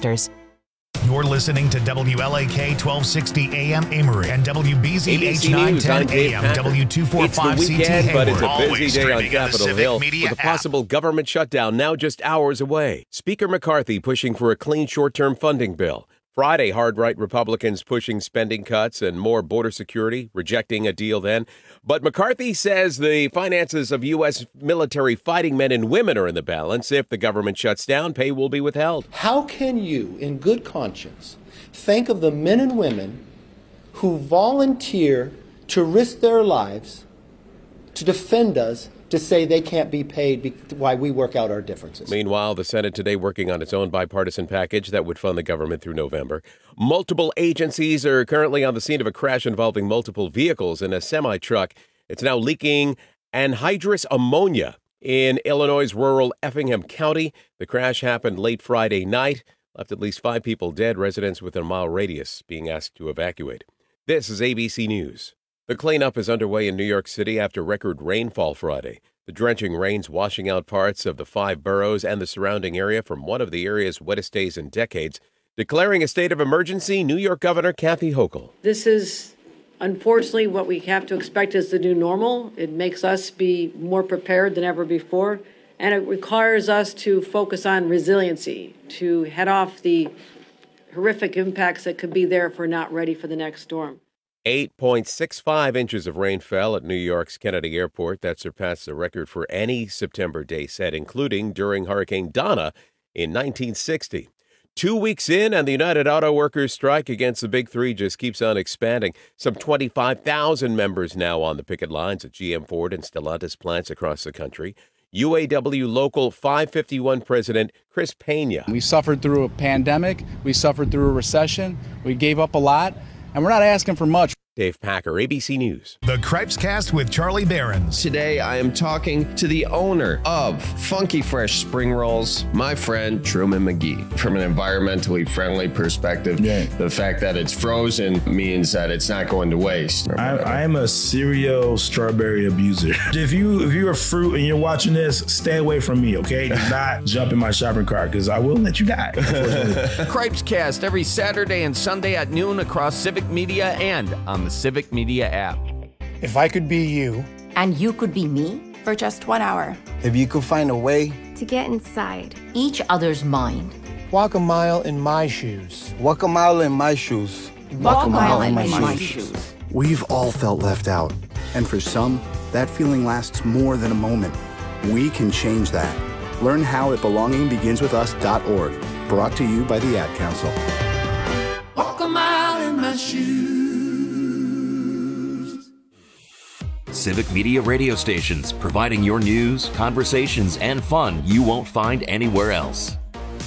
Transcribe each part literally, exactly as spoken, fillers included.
testers. You're listening to W L A K twelve sixty A M Amory and W B Z H nine ten A M W two forty-five C T It's the weekend, but it's a Hayward. busy day on Always Capitol streaming on the Hill Civic with Media a possible government shutdown now just hours away. Speaker McCarthy pushing for a clean short-term funding bill. Friday, hard-right Republicans pushing spending cuts and more border security, rejecting a deal then. But McCarthy says the finances of U S military fighting men and women are in the balance. If the government shuts down, pay will be withheld. How can you, in good conscience, think of the men and women who volunteer to risk their lives to defend us, to say they can't be paid while we work out our differences? Meanwhile, the Senate today working on its own bipartisan package that would fund the government through November. Multiple agencies are currently on the scene of a crash involving multiple vehicles in a semi-truck. It's now leaking anhydrous ammonia in Illinois' rural Effingham County. The crash happened late Friday night, left at least five people dead, residents within a mile radius being asked to evacuate. This is A B C News. The cleanup is underway in New York City after record rainfall Friday. The drenching rains washing out parts of the five boroughs and the surrounding area from one of the area's wettest days in decades. Declaring a state of emergency, New York Governor Kathy Hochul. This is unfortunately what we have to expect as the new normal. It makes us be more prepared than ever before, and it requires us to focus on resiliency, to head off the horrific impacts that could be there if we're not ready for the next storm. eight point six five inches of rain fell at New York's Kennedy Airport. That surpassed the record for any September day set, including during Hurricane Donna in nineteen sixty. Two weeks in, and the United Auto Workers strike against the Big Three just keeps on expanding. Some twenty-five thousand members now on the picket lines at G M, Ford, and Stellantis plants across the country. U A W Local five fifty-one President Chris Pena. We suffered through a pandemic. We suffered through a recession. We gave up a lot. And we're not asking for much. Dave Packer, A B C News. The Cripes Cast with Charlie Behrens. Today, I am talking to the owner of Funky Fresh Spring Rolls, my friend Truman McGee. From an environmentally friendly perspective, yeah. The fact that it's frozen means that it's not going to waste. I, I am a serial strawberry abuser. If you if you're a fruit and you're watching this, stay away from me, okay? Do not jump in my shopping cart because I will let you die. Cripes Cast every Saturday and Sunday at noon across Civic Media and on the Civic Media app. If I could be you. And you could be me for just one hour. If you could find a way to get inside each other's mind. Walk a mile in my shoes. Walk a mile in my shoes. Walk, Walk a mile, mile in, in my, my shoes. shoes. We've all felt left out. And for some, that feeling lasts more than a moment. We can change that. Learn how at belonging begins with us dot org. Brought to you by the Ad Council. Walk a mile in my shoes. Civic Media radio stations, providing your news, conversations, and fun you won't find anywhere else.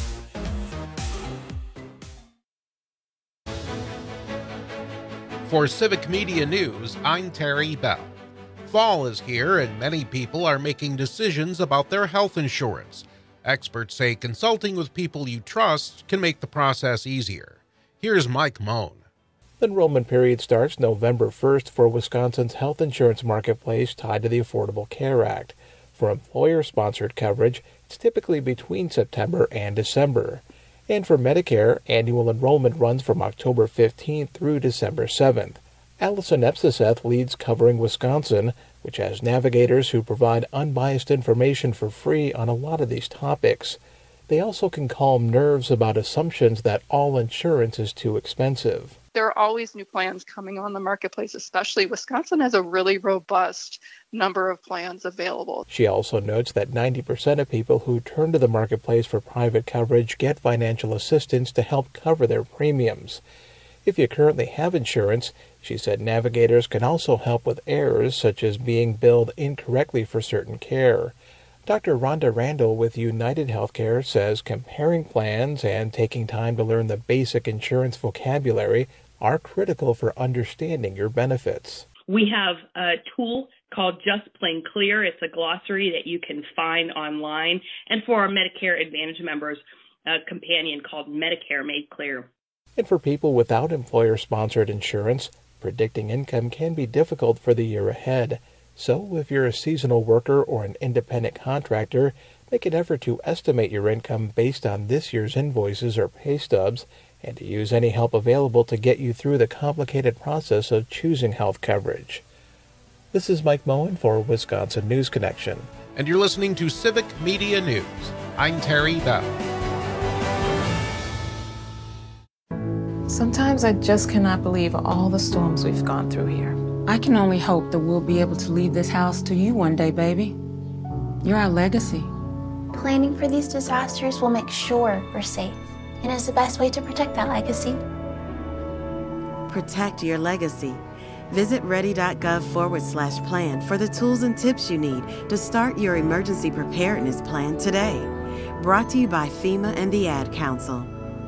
For Civic Media News, I'm Terry Bell. Fall is here and many people are making decisions about their health insurance. Experts say consulting with people you trust can make the process easier. Here's Mike Moan. The enrollment period starts November first for Wisconsin's health insurance marketplace tied to the Affordable Care Act. For employer-sponsored coverage, it's typically between September and December. And for Medicare, annual enrollment runs from October fifteenth through December seventh. Allison Epsiseth leads Covering Wisconsin, which has navigators who provide unbiased information for free on a lot of these topics. They also can calm nerves about assumptions that all insurance is too expensive. There are always new plans coming on the marketplace, especially Wisconsin has a really robust number of plans available. She also notes that ninety percent of people who turn to the marketplace for private coverage get financial assistance to help cover their premiums. If you currently have insurance, she said navigators can also help with errors such as being billed incorrectly for certain care. Doctor Rhonda Randall with United Healthcare says comparing plans and taking time to learn the basic insurance vocabulary are critical for understanding your benefits. We have a tool called Just Plain Clear. It's a glossary that you can find online. And for our Medicare Advantage members, a companion called Medicare Made Clear. And for people without employer-sponsored insurance, predicting income can be difficult for the year ahead. So if you're a seasonal worker or an independent contractor, make an effort to estimate your income based on this year's invoices or pay stubs, and to use any help available to get you through the complicated process of choosing health coverage. This is Mike Moen for Wisconsin News Connection. And you're listening to Civic Media News. I'm Terry Bell. Sometimes I just cannot believe all the storms we've gone through here. I can only hope that we'll be able to leave this house to you one day, baby. You're our legacy. Planning for these disasters will make sure we're safe, and is the best way to protect that legacy. Protect your legacy. Visit ready.gov forward slash plan for the tools and tips you need to start your emergency preparedness plan today. Brought to you by FEMA and the Ad Council.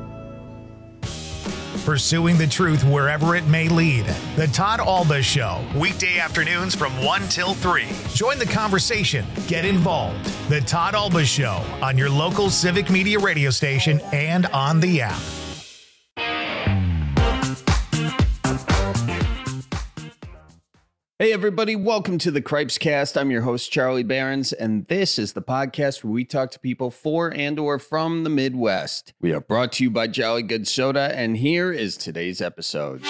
Pursuing the truth wherever it may lead. The Todd Alba Show, weekday afternoons from one till three. Join the conversation. Get involved. The Todd Alba Show on your local Civic Media radio station and on the app. Hey everybody, welcome to the Cripes Cast. I'm your host, Charlie Barons, and this is the podcast where we talk to people for and or from the Midwest. We are brought to you by Jolly Good Soda, and here is today's episode.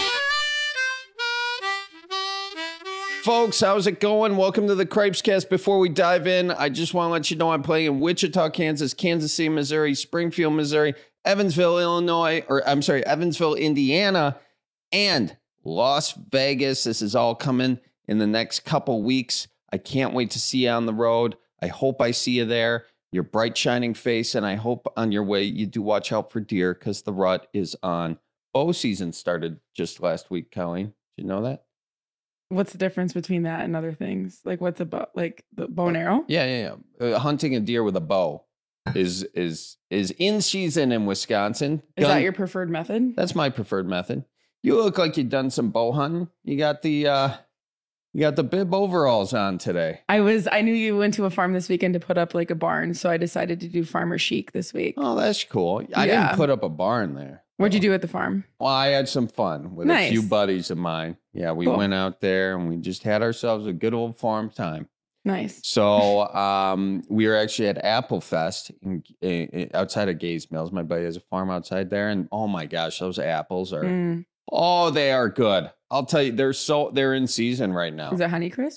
Folks, how's it going? Welcome to the Cripes Cast. Before we dive in, I just want to let you know I'm playing in Wichita, Kansas, Kansas City, Missouri, Springfield, Missouri, Evansville, Illinois, or I'm sorry, Evansville, Indiana, and Las Vegas. This is all coming in the next couple weeks. I can't wait to see you on the road. I hope I see you there, your bright shining face, and I hope on your way you do watch out for deer because the rut is on. Bow season started just last week, Colleen. Did you know that? What's the difference between that and other things? Like what's a bow, like the bow and arrow? Yeah, yeah, yeah. Uh, hunting a deer with a bow is is is in season in Wisconsin. Is Gun- that your preferred method? That's my preferred method. You look like you've done some bow hunting. You got the uh You got the bib overalls on today. I was, I knew you went to a farm this weekend to put up like a barn, so I decided to do farmer chic this week. Oh, that's cool. I yeah. didn't put up a barn there. What'd you do at the farm? Well, I had some fun with nice. a few buddies of mine. Yeah, we cool. went out there and we just had ourselves a good old farm time. Nice. So um, we were actually at Apple Fest in, in, outside of Gays Mills. My buddy has a farm outside there, and oh my gosh, those apples are mm. oh, they are good. I'll tell you, they're so they're in season right now. Is it Honeycrisp?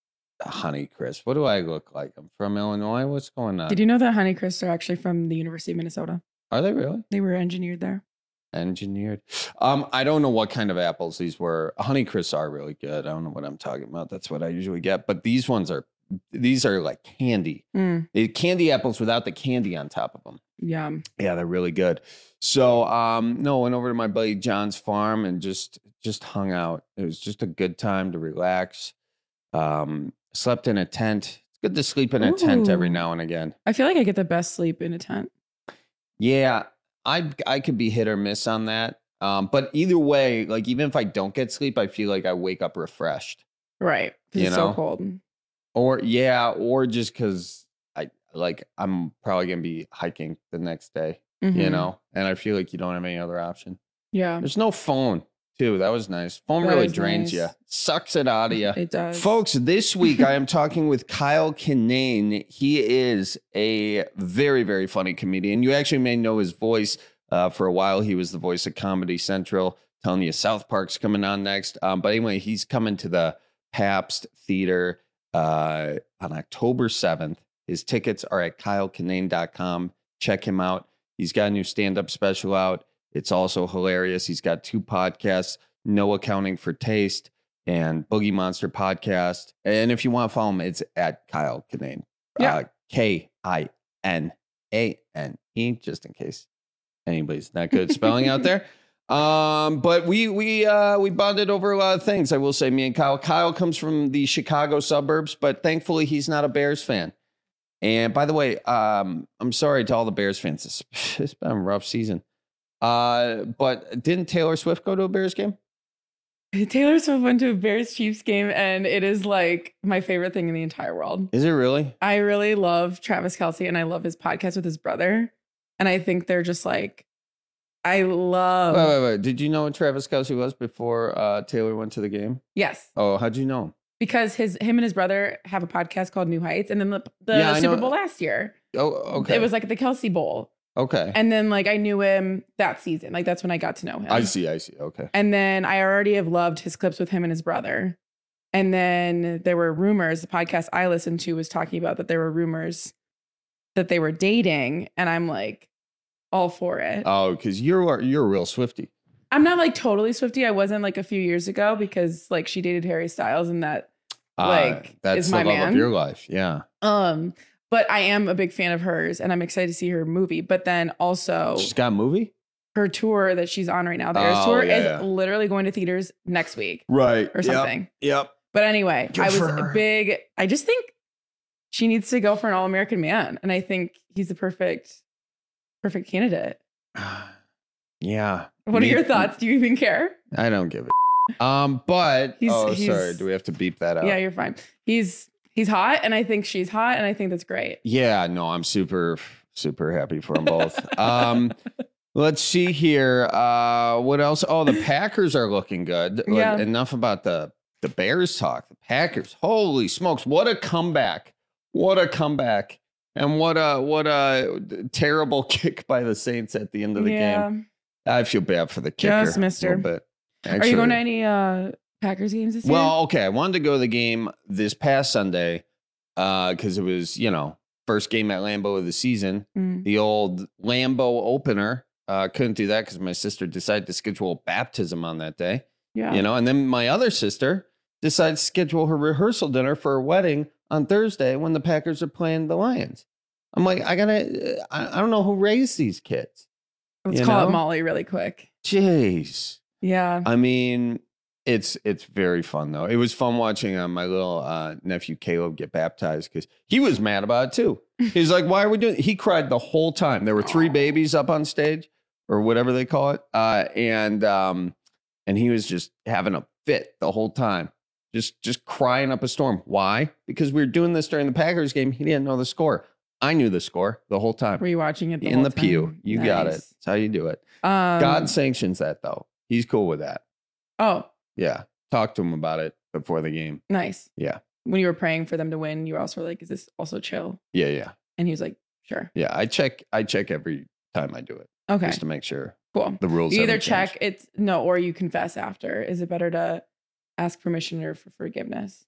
Honeycrisp. What do I look like? I'm from Illinois. What's going on? Did you know that Honeycrisps are actually from the University of Minnesota? Are they really? They were engineered there. Engineered. Um, I don't know what kind of apples these were. Honeycrisps are really good. I don't know what I'm talking about. That's what I usually get. But these ones are these are like candy. Mm. They're candy apples without the candy on top of them. Yum. Yeah, they're really good. So, um, no, went over to my buddy John's farm and just just hung out. It was just a good time to relax. Um, slept in a tent. It's good to sleep in a Ooh. tent every now and again. I feel like I get the best sleep in a tent. Yeah, I I could be hit or miss on that. Um, but either way, like even if I don't get sleep, I feel like I wake up refreshed. Right. Because it's know? so cold. Or yeah, or just because I like I'm probably gonna be hiking the next day, mm-hmm. you know, and I feel like you don't have any other option. Yeah. There's no phone too. That was nice. Phone that really drains nice. you, sucks it out of you. It does. Folks, this week I am talking with Kyle Kinane. He is a very, very funny comedian. You actually may know his voice. Uh, for a while, he was the voice of Comedy Central, telling you South Park's coming on next. Um, but anyway, he's coming to the Pabst Theater uh, on October seventh. His tickets are at kyle kinane dot com. Check him out. He's got a new stand-up special out. It's also hilarious. He's got two podcasts, No Accounting for Taste and Boogie Monster Podcast. And if you want to follow him, it's at Kyle Kinane. Yeah. Uh, K I N A N E, just in case anybody's not good at spelling out there. Um, but we we uh, we bonded over a lot of things. I will say, me and Kyle. Kyle comes from the Chicago suburbs, but thankfully he's not a Bears fan. And by the way, um, I'm sorry to all the Bears fans. It's, it's been a rough season. Uh, but didn't Taylor Swift go to a Bears game? Taylor Swift went to a Bears Chiefs game, and it is like my favorite thing in the entire world. Is it really? I really love Travis Kelce, and I love his podcast with his brother. And I think they're just like, I love. Wait, wait, wait. Did you know what Travis Kelce was before uh, Taylor went to the game? Yes. Oh, how'd you know him? because his him and his brother have a podcast called New Heights, and then the, the Yeah, I Super know- Bowl last year. Oh, okay. It was like the Kelsey Bowl. Okay. And then like I knew him that season. Like that's when I got to know him. I see. I see. Okay. And then I already have loved his clips with him and his brother. And then there were rumors. The podcast I listened to was talking about that there were rumors that they were dating, and I'm like all for it. Oh, because you're you're a real Swiftie. I'm not like totally Swiftie. I wasn't like a few years ago because like she dated Harry Styles, and that like uh, that's is my the love man. of your life. Yeah. Um, but I am a big fan of hers, and I'm excited to see her movie. But then also, She's got a movie. her tour that she's on right now, the Eras Oh, tour, yeah, is yeah. literally going to theaters next week, Right. or something. Yep. yep. But anyway, Good I was for a her. big. I just think she needs to go for an all-American man, and I think he's the perfect, perfect candidate. Yeah. What Me- are your thoughts? Do you even care? I don't give a. Um, but He's- oh, he's- sorry. Do we have to beep that out? Yeah, you're fine. He's he's hot, and I think she's hot, and I think that's great. Yeah, no, I'm super, super happy for them both. um, let's see here. Uh, what else? Oh, the Packers are looking good. Like, Yeah. enough about the the Bears talk. The Packers, holy smokes, what a comeback! What a comeback! And what a what a terrible kick by the Saints at the end of the Yeah. game. I feel bad for the kicker. Just missed a her. little bit. Are you going to any uh, Packers games this year? Well, okay. I wanted to go to the game this past Sunday because it was, you know, first game at Lambeau of the season. Mm. The old Lambeau opener. Uh, couldn't do that because my sister decided to schedule a baptism on that day. Yeah. You know, and then my other sister decided to schedule her rehearsal dinner for a wedding on Thursday when the Packers are playing the Lions. I'm like, I gotta, I, I don't know who raised these kids. Let's you call know? it Molly really quick. Jeez. Yeah. I mean, it's it's very fun though. It was fun watching uh, my little uh, nephew Caleb get baptized because he was mad about it too. He's like, "Why are we doing?" He cried the whole time. There were three babies up on stage or whatever they call it, uh, and um, and he was just having a fit the whole time, just just crying up a storm. Why? Because we were doing this during the Packers game. He didn't know the score. I knew the score the whole time. Were you watching it the in whole the time? pew? You got it. Nice. That's how you do it. Um, God sanctions that though. He's cool with that. Oh, Yeah. Talk to him about it before the game. nice. Yeah. When you were praying for them to win, you were also like, "Is this also chill?" Yeah. Yeah. And he was like, "Sure." Yeah. I check I check every time I do it. Okay. Just to make sure Cool. the rules. You either haven't check changed. it's no, or you confess after. Is it better to ask permission or for forgiveness?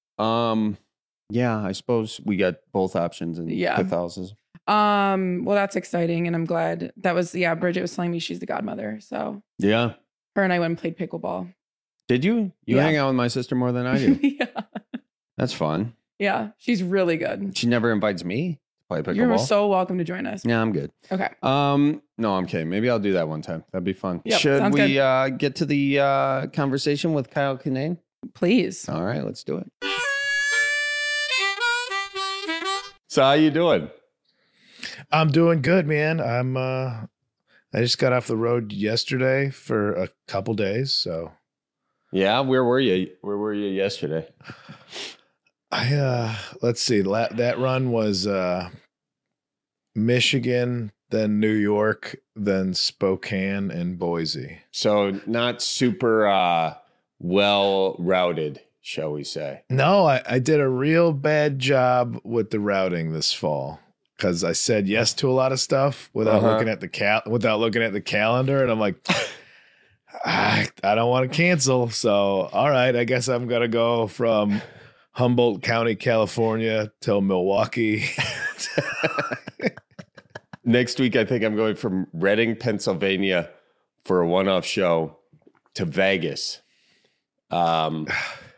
Um yeah, I suppose we got both options in Yeah. Catholicism. Um, well, that's exciting, and I'm glad that was yeah. Bridget was telling me she's the godmother, so Yeah. her and I went and played pickleball. Did you? You Yeah. hang out with my sister more than I do. yeah, That's fun. yeah, she's really good. She never invites me to play pickleball. You're so welcome to join us. Yeah, I'm good. Okay. Um, no, I'm kidding. Maybe I'll do that one time. That'd be fun. Yep, Should sounds we good. uh, get to the uh, conversation with Kyle Kinane? Please. All right, let's do it. So how you doing? I'm doing good, man. I'm uh I just got off the road yesterday for a couple days, so Yeah, where were you? Where were you yesterday? I uh let's see. La- that run was uh Michigan, then New York, then Spokane and Boise. So not super uh, well routed, shall we say? No, I, I did a real bad job with the routing this fall because I said yes to a lot of stuff without Uh-huh. looking at the cal without looking at the calendar, and I'm like, I, I don't want to cancel. So, all right, I guess I'm gonna go from Humboldt County, California, till Milwaukee. Next week, I think I'm going from Reading, Pennsylvania for a one-off show to Vegas. Um,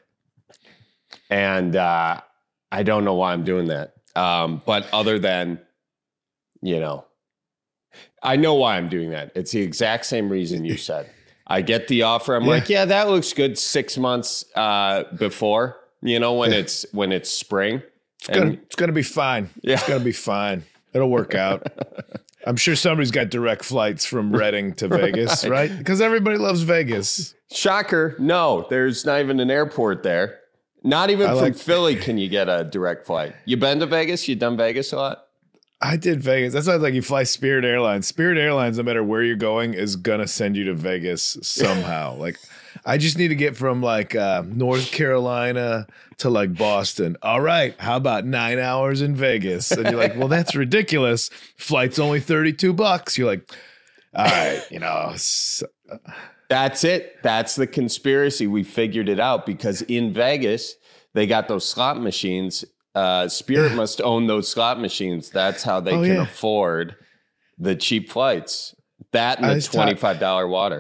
and uh, I don't know why I'm doing that. Um, but other than, you know, I know why I'm doing that. It's the exact same reason you said. I get the offer. I'm Yeah. like, yeah, that looks good six months uh, before, you know, when it's when it's spring. It's gonna, it's gonna be fine. Yeah. It's gonna be fine. It'll work out. I'm sure somebody's got direct flights from Reading to Vegas, Right. right? Because everybody loves Vegas. Shocker. No, there's not even an airport there. Not even I from like- Philly can you get a direct flight. You been to Vegas? You done Vegas a lot? I did Vegas. That's why it's like you fly Spirit Airlines. Spirit Airlines, no matter where you're going, is gonna send you to Vegas somehow. Like I just need to get from like uh, North Carolina to like Boston. All right, how about nine hours in Vegas? And you're like, well, that's ridiculous. Flight's only thirty-two bucks. You're like, all right, you know. So, that's it. That's the conspiracy. We figured it out because in Vegas, they got those slot machines. Uh, Spirit must own those slot machines. That's how they oh, can yeah. afford the cheap flights. That and the twenty-five dollars talk- water.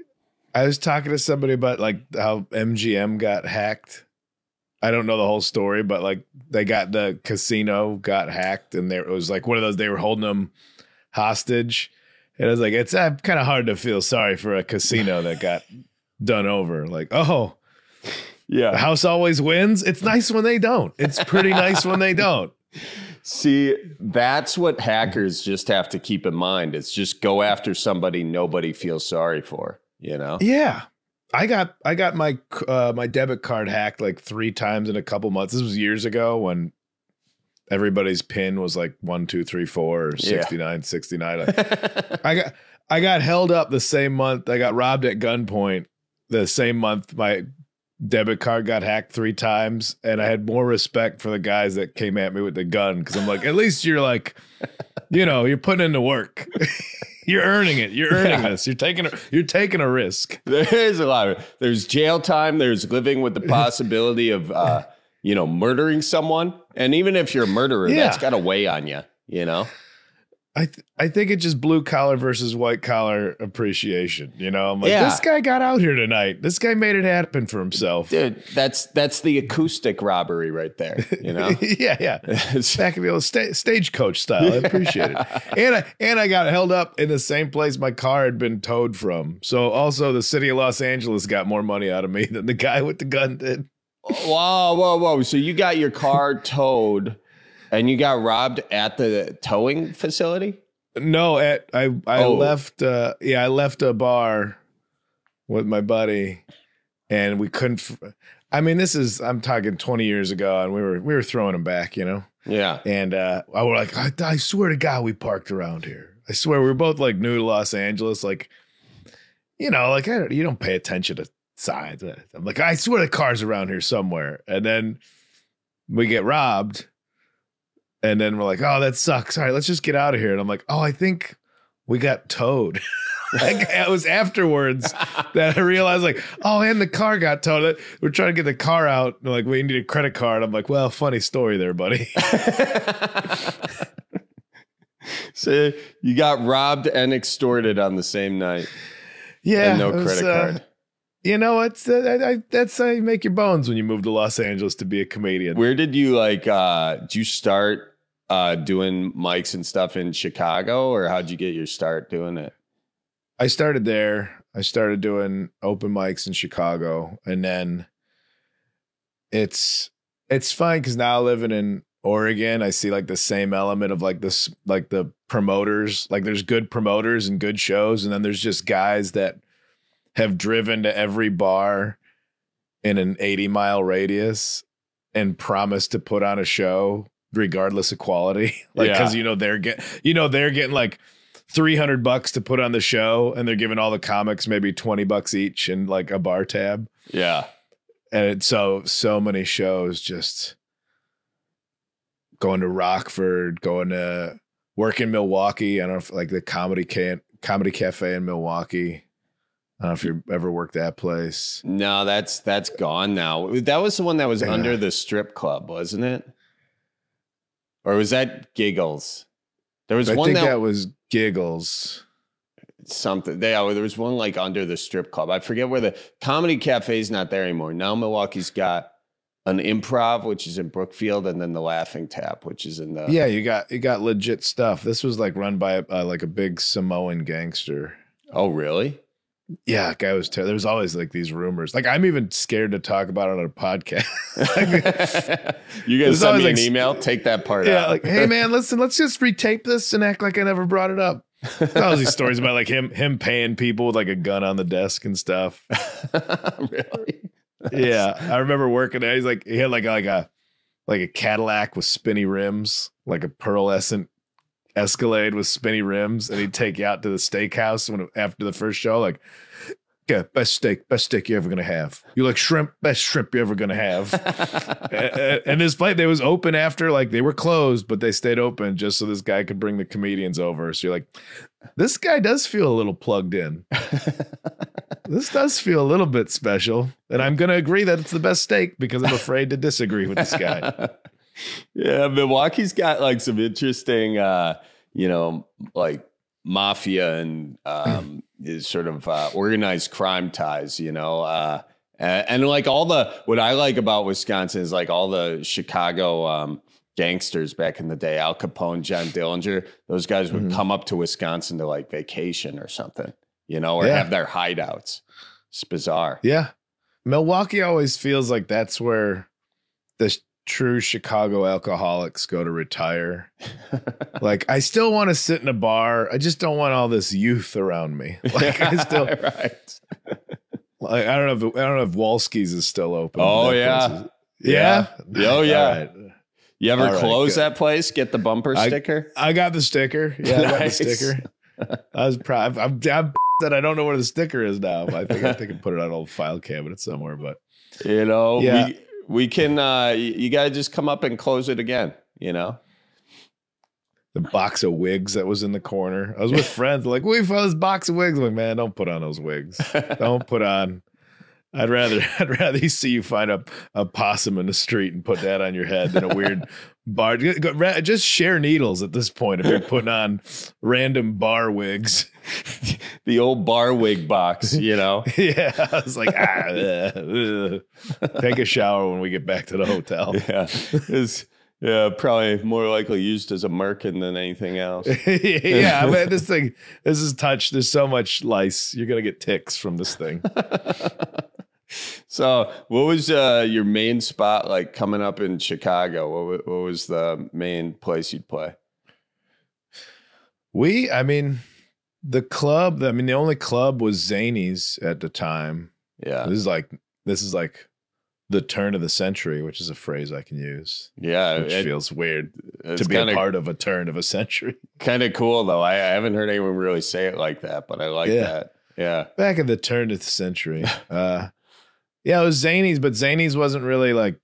I was talking to somebody about like how M G M got hacked. I don't know the whole story, but like they got the casino got hacked, and there it was like one of those, they were holding them hostage. And I was like, it's uh, kind of hard to feel sorry for a casino that got done over. Like, oh, yeah, the house always wins. It's nice when they don't. It's pretty nice when they don't. See, that's what hackers just have to keep in mind. It's just go after somebody nobody feels sorry for, you know? Yeah. I got I got my uh, my debit card hacked like three times in a couple months. This was years ago when everybody's PIN was like one, two, three, four, or sixty-nine, yeah. sixty-nine. I got I got held up the same month. I got robbed at gunpoint the same month. My debit card got hacked three times, and I had more respect for the guys that came at me with the gun because I'm like, at least you're like, you know, you're putting in the work. You're earning it. You're earning yeah. this. You're taking a, you're taking a risk. There's a lot of there's jail time. There's living with the possibility of uh, you know, murdering someone, and even if you're a murderer, yeah. that's got to weigh on you. You know. I th- I think it's just blue collar versus white collar appreciation. You know, I'm like, yeah. this guy got out here tonight. This guy made it happen for himself. Dude, that's that's the acoustic robbery right there. You know? yeah, yeah. Back in the old sta- stagecoach style. I appreciate it. And I and I got held up in the same place my car had been towed from. So also the city of Los Angeles got more money out of me than the guy with the gun did. Whoa, whoa, whoa. So you got your car towed and you got robbed at the towing facility? No, at I I oh. left uh yeah, I left a bar with my buddy and we couldn't f- I mean, this is I'm talking twenty years ago, and we were we were throwing them back, you know. Yeah. And uh I was like, I, I swear to God we parked around here. I swear we were both like new to Los Angeles, like, you know, like I don't, you don't pay attention to signs. I'm like, I swear the car's around here somewhere. And then we get robbed. And then we're like, oh, that sucks. All right, let's just get out of here. And I'm like, oh, I think we got towed. Like, it was afterwards that I realized, like, oh, and the car got towed. We're trying to get the car out. And like, we need a credit card. I'm like, well, funny story there, buddy. So you got robbed and extorted on the same night. Yeah. And no was, credit uh, card. You know, it's uh, I, I, that's how you make your bones when you move to Los Angeles to be a comedian. Where did you like, uh, did you start uh, doing mics and stuff in Chicago, or how'd you get your start doing it? I started there. I started doing open mics in Chicago, and then it's it's fine because now living in Oregon, I see like the same element of like this, like the promoters. Like there's good promoters and good shows, and then there's just guys that have driven to every bar in an eighty mile radius and promised to put on a show regardless of quality. Like, Yeah. cause you know, they're getting, you know, they're getting like three hundred bucks to put on the show, and they're giving all the comics maybe twenty bucks each and like a bar tab. Yeah. And it's so, so many shows, just going to Rockford, going to work in Milwaukee. I don't know if like the comedy can comedy cafe in Milwaukee. I don't know if you ever worked that place. No, that's that's gone now. That was the one that was Yeah. under the strip club, wasn't it? Or was that Giggles? There was I one think that, that was Giggles. something. They, oh, there was one like under the strip club. I forget where the comedy cafe's not there anymore. Now Milwaukee's got an Improv, which is in Brookfield, and then the Laughing Tap, which is in the Yeah, you got you got legit stuff. This was like run by uh, like a big Samoan gangster. Oh, really? Yeah, guy was ter- there was always like these rumors. Like I'm even scared to talk about it on a podcast. You guys There's send always, me an like, email. Take that part Yeah, out. like, hey man, listen, let's just retape this and act like I never brought it up. All these stories about like him him paying people with like a gun on the desk and stuff. Really? Yeah, I remember working there. He's like he had like like a like a Cadillac with spinny rims, like a pearlescent Escalade with spinny rims, and he'd take you out to the steakhouse when after the first show, like, Yeah, best steak, best steak you're ever gonna have. You like shrimp, best shrimp you're ever gonna have. and, and this place, they was open after, like they were closed, but they stayed open just so this guy could bring the comedians over. So you're like, this guy does feel a little plugged in. This does feel a little bit special, and I'm gonna agree that it's the best steak because I'm afraid to disagree with this guy. Yeah, Milwaukee's got like some interesting, uh, you know, like mafia and um, is sort of uh, organized crime ties, you know, uh, and, and like all the what I like about Wisconsin is like all the Chicago um, gangsters back in the day, Al Capone, John Dillinger. Those guys would mm-hmm. come up to Wisconsin to like vacation or something, you know, or yeah. have their hideouts. It's bizarre. Yeah, Milwaukee always feels like that's where the true Chicago alcoholics go to retire. Like, I still want to sit in a bar. I just don't want all this youth around me. Like, I still, right. Like, I don't know if I don't know if Walski's is still open. Oh yeah. yeah, yeah, oh yeah. Right. You ever All close right, that place? Get the bumper I, sticker. I got the sticker. Yeah, nice. I got the sticker. I was proud. I'm, I'm that I don't know where the sticker is now. I think I think I put it on an old file cabinet somewhere. But you know, yeah. we we can. Uh, you, you got to just come up and close it again. You know. The box of wigs that was in the corner. I was with friends like, we found this box of wigs. I'm like, man, don't put on those wigs. Don't put on. I'd rather I'd rather you see you find a, a possum in the street and put that on your head than a weird bar. Just share needles at this point if you're putting on random bar wigs. The old bar wig box, you know? Yeah. I was like, ah, uh, uh. Take a shower when we get back to the hotel. Yeah. It's, yeah, probably more likely used as a merkin than anything else. Yeah, I mean, this thing, this is touch. There's so much lice. You're going to get ticks from this thing. So what was uh, your main spot like coming up in Chicago? What, what was the main place you'd play? We, I mean, the club, I mean, the only club was Zanies at the time. Yeah. This is like, this is like the turn of the century, which is a phrase I can use. Yeah. Which it, feels weird to be kinda, a part of a turn of a century. Kind of cool, though. I, I haven't heard anyone really say it like that, but I like yeah. that. Yeah. Back in the turn of the century. uh, yeah, it was Zanies, but Zanies wasn't really like,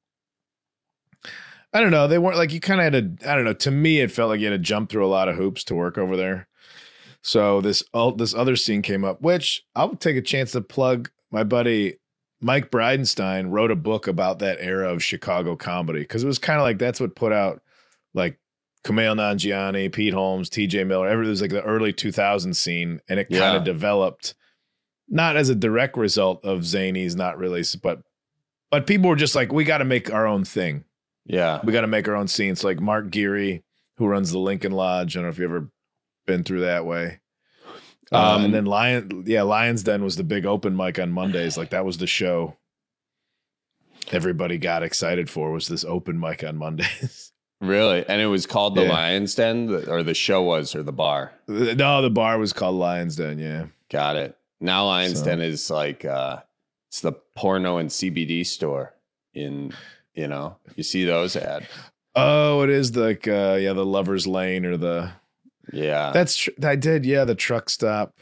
I don't know. They weren't like, you kind of had to, I don't know. To me, it felt like you had to jump through a lot of hoops to work over there. So this, this other scene came up, which I'll take a chance to plug. My buddy Mike Bridenstine wrote a book about that era of Chicago comedy, because it was kind of like that's what put out like Kumail Nanjiani, Pete Holmes, T J Miller. Every, it was like the early two thousands scene, and it kind Yeah. of developed not as a direct result of Zanies, not really, but but people were just like, we got to make our own thing. Yeah, we got to make our own scene. It's like Mark Geary, who runs the Lincoln Lodge. I don't know if you've ever been through that way. Um, uh, and then Lion, yeah, Lions Den was the big open mic on Mondays. Like that was the show everybody got excited for, was this open mic on Mondays. Really? And it was called the Yeah. Lions Den, or the show was, or the bar? No, the bar was called Lions Den. Yeah, got it. Now Lions So- Den is like uh, it's the porno and C B D store. In you know, you see those ad. Oh, it is like uh, yeah, the Lover's Lane or the Yeah, that's tr- I did yeah the truck stop.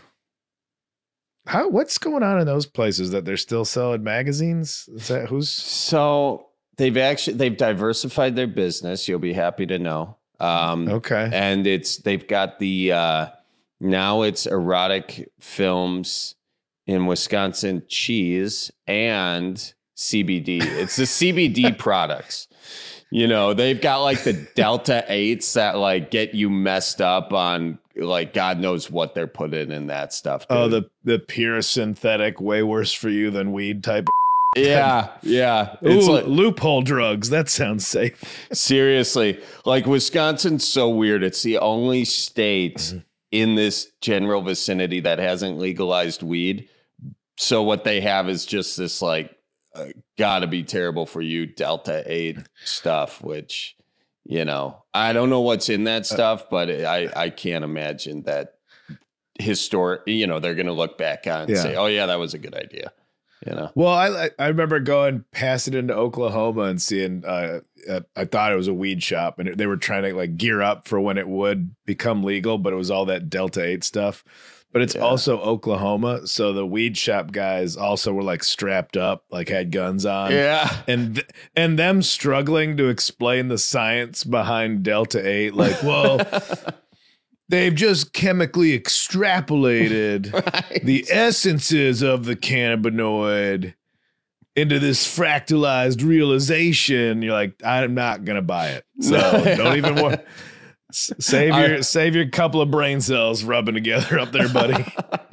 How what's going on in those places that they're still selling magazines? Is that who's so they've actually they've diversified their business. You'll be happy to know. Um, okay, and it's they've got the uh, now it's erotic films in Wisconsin cheese and C B D. It's the C B D products. You know, they've got like the Delta eights that like get you messed up on like God knows what they're putting in that stuff. Dude. oh the the pure synthetic, way worse for you than weed type. Yeah, yeah. It's Ooh, like loophole drugs. That sounds safe. Seriously, like Wisconsin's so weird. It's the only state Mm-hmm. in this general vicinity that hasn't legalized weed. So what they have is just this like uh, gotta be terrible for you Delta eight stuff, which, you know, I don't know what's in that stuff, but it, I, I can't imagine that historic, you know, they're going to look back on and Yeah. say, oh yeah, that was a good idea. You know? Well, I I remember going past it into Oklahoma and seeing. Uh, uh, I thought it was a weed shop, and they were trying to like gear up for when it would become legal, but it was all that Delta eight stuff. but it's yeah. also Oklahoma. So the weed shop guys also were like strapped up, like had guns on. Yeah. And, th- and them struggling to explain the science behind Delta eight. Like, well, they've just chemically extrapolated right. the essences of the cannabinoid into this fractalized realization. You're like, I'm not going to buy it. So don't even worry. Save your I, save your couple of brain cells rubbing together up there, buddy.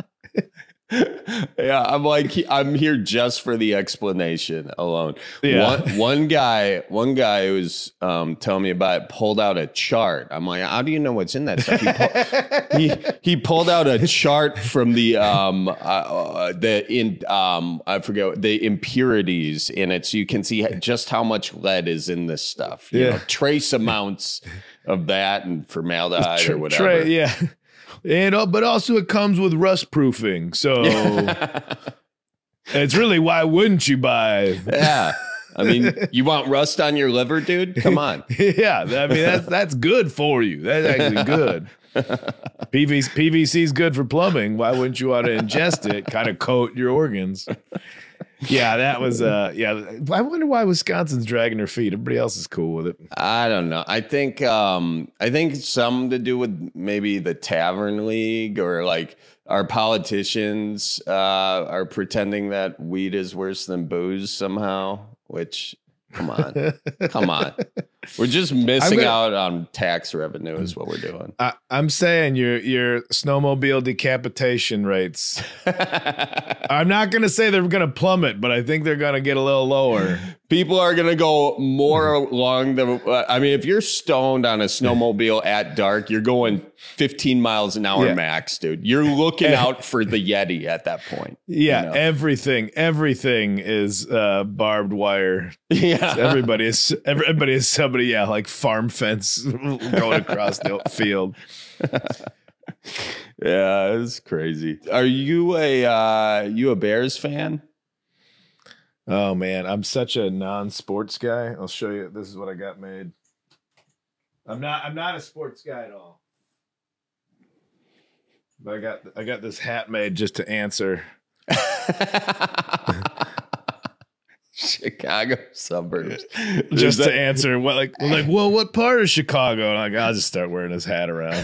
Yeah, I'm like I'm here just for the explanation alone. Yeah. One one guy, one guy who was um, telling me about it pulled out a chart. I'm like, how do you know what's in that stuff? He, pull, he, he pulled out a chart from the um uh, the in um I forget the impurities in it, so you can see just how much lead is in this stuff. You yeah, know, trace amounts of that and formaldehyde tra- or whatever. Tra- yeah. And uh, but also it comes with rust proofing, so it's really why wouldn't you buy? Yeah, I mean, you want rust on your liver, dude? Come on. Yeah, I mean that's that's good for you. That's actually good. P V C, P V C is good for plumbing. Why wouldn't you want to ingest it? Kind of coat your organs. Yeah, that was uh yeah. I wonder why Wisconsin's dragging their feet. Everybody else is cool with it. I don't know. I think um I think some to do with maybe the Tavern League, or like our politicians uh are pretending that weed is worse than booze somehow, which come on. Come on. We're just missing gonna, out on tax revenue is what we're doing. I, I'm saying your your snowmobile decapitation rates. I'm not going to say they're going to plummet, but I think they're going to get a little lower. People are going to go more along the. Uh, I mean, if you're stoned on a snowmobile at dark, you're going fifteen miles an hour yeah. max, dude. You're looking out for the Yeti at that point. Yeah, you know? everything, everything is uh, barbed wire. Yeah, so everybody is everybody is somebody. Yeah, like farm fence going across the field. Yeah, it's crazy. Are you a uh, you a Bears fan? Oh man, I'm such a non-sports guy. I'll show you. This is what I got made. I'm not. I'm not a sports guy at all. But I got. I got this hat made just to answer. Chicago suburbs. Just that- to answer what like like well what part of Chicago? And like I'll just start wearing this hat around.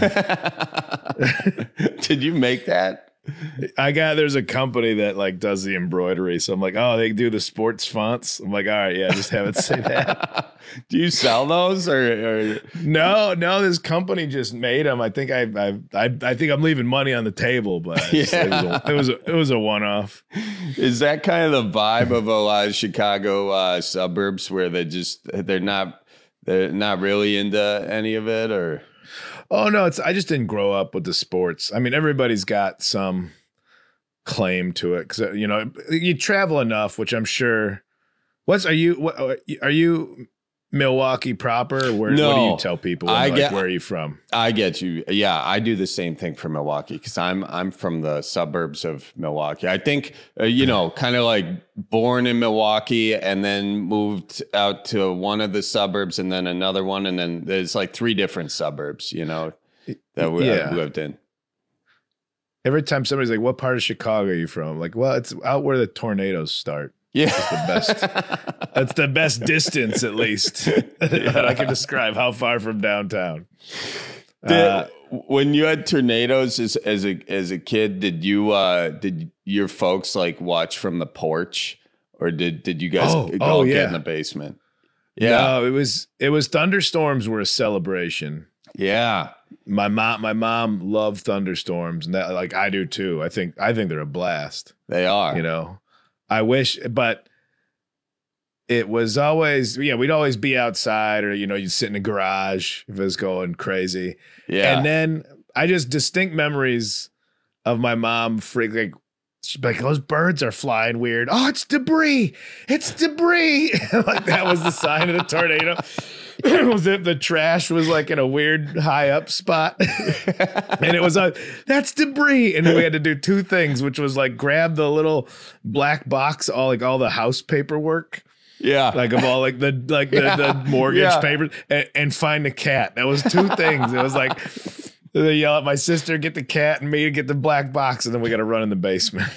Did you make that? I got there's a company that like does the embroidery, so I'm like, oh, they do the sports fonts. I'm like, all right, yeah, just have it say that. Do you sell those or, or no? No, this company just made them. I think I I I, I think I'm leaving money on the table, but yeah. it was a, it was a, it was a one off. Is that kind of the vibe of a lot of Chicago uh, suburbs where they just they're not they're not really into any of it, or? Oh no, it's I just didn't grow up with the sports. I mean, everybody's got some claim to it because you know you travel enough, which I'm sure. What's are you? What are you? Milwaukee proper? Or where, no, what do you tell people? I like, get, where are you from? I get you. Yeah, I do the same thing for Milwaukee because I'm I'm from the suburbs of Milwaukee. I think uh, you know, kind of like born in Milwaukee and then moved out to one of the suburbs and then another one, and then there's like three different suburbs. You know, that we yeah. lived in. Every time somebody's like, "What part of Chicago are you from?" I'm like, well, it's out where the tornadoes start. Yeah, it's the best. That's the best distance, at least, that I can describe how far from downtown. Did, uh, when you had tornadoes as, as a as a kid, did you uh, did your folks like watch from the porch, or did did you guys oh, go oh, get yeah. in the basement? Yeah, no, it was it was thunderstorms were a celebration. Yeah, my mom my mom loved thunderstorms, and that like I do too. I think I think they're a blast. They are, you know. I wish, but it was always, yeah, we'd always be outside or, you know, you'd sit in a garage if it was going crazy. Yeah. And then I just distinct memories of my mom freak like, she'd be like, those birds are flying weird. Oh, it's debris. It's debris. Like that was the sign of the tornado. Was it the trash was like in a weird high up spot and it was a that's debris, and we had to do two things, which was like grab the little black box, all like all the house paperwork, yeah, like of all like the like the, yeah. the mortgage yeah. papers, and, and find a cat. That was two things. It was like They yell at my sister, get the cat, and me to get the black box, and then we got to run in the basement.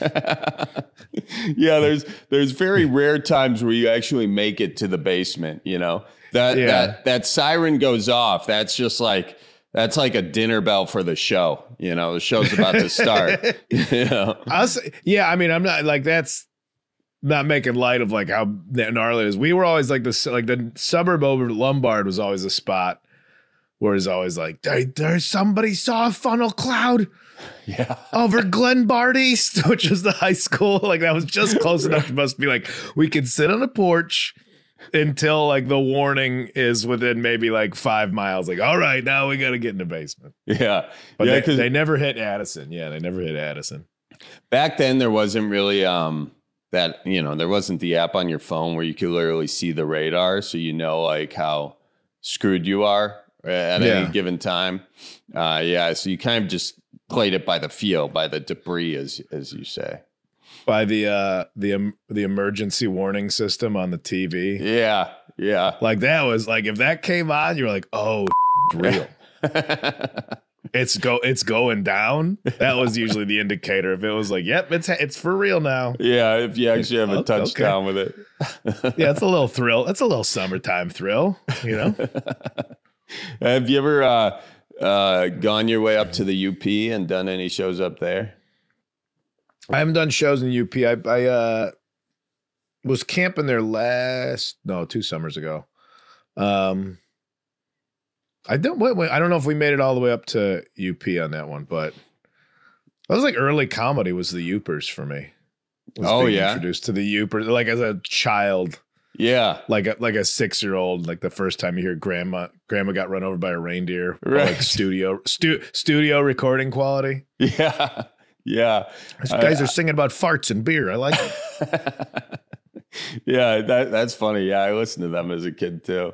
Yeah, there's there's very rare times where you actually make it to the basement, you know. That Yeah. that that siren goes off. That's just like that's like a dinner bell for the show. You know, the show's about to start. You know? I was, yeah, I mean, I'm not like that's not making light of like how gnarly it is. We were always like the like the suburb over Lombard was always a spot where it's always like there, there's somebody saw a funnel cloud. Yeah. Over Glenbard East, which is the high school. Like that was just close enough to must be like we could sit on a porch until like the warning is within maybe like five miles. Like, all right, now we got to get in the basement. Yeah. But yeah, they, they never hit Addison. Yeah, they never hit Addison. Back then there wasn't really um that, you know, there wasn't the app on your phone where you could literally see the radar. So you know like how screwed you are at Yeah. any given time. Uh, yeah. So you kind of just played it by the feel, by the debris, as as you say. By the uh the um, the emergency warning system on the T V. Yeah, yeah. Like that was like if that came on, you're like, oh, it's real. it's go it's going down. That was usually the indicator. If it was like, yep, it's it's for real now. Yeah, if you actually have a Oh, touchdown okay. with it. Yeah, it's a little thrill. It's a little summertime thrill, you know. Have you ever uh, uh, gone your way up to the U P and done any shows up there? I haven't done shows in U P. I, I uh, was camping there last, no, two summers ago. Um, I don't, wait, wait, I don't know if we made it all the way up to U P on that one, but that was like early comedy was the Youpers for me. Was Oh, being yeah? introduced to the Youpers like as a child. Yeah, like a, like a six year old. Like the first time you hear grandma, grandma got run over by a reindeer. Right. Like studio, stu, studio recording quality. Yeah. Yeah. These guys I- are singing about farts and beer. I like it. Yeah, that that's funny. Yeah, I listened to them as a kid too.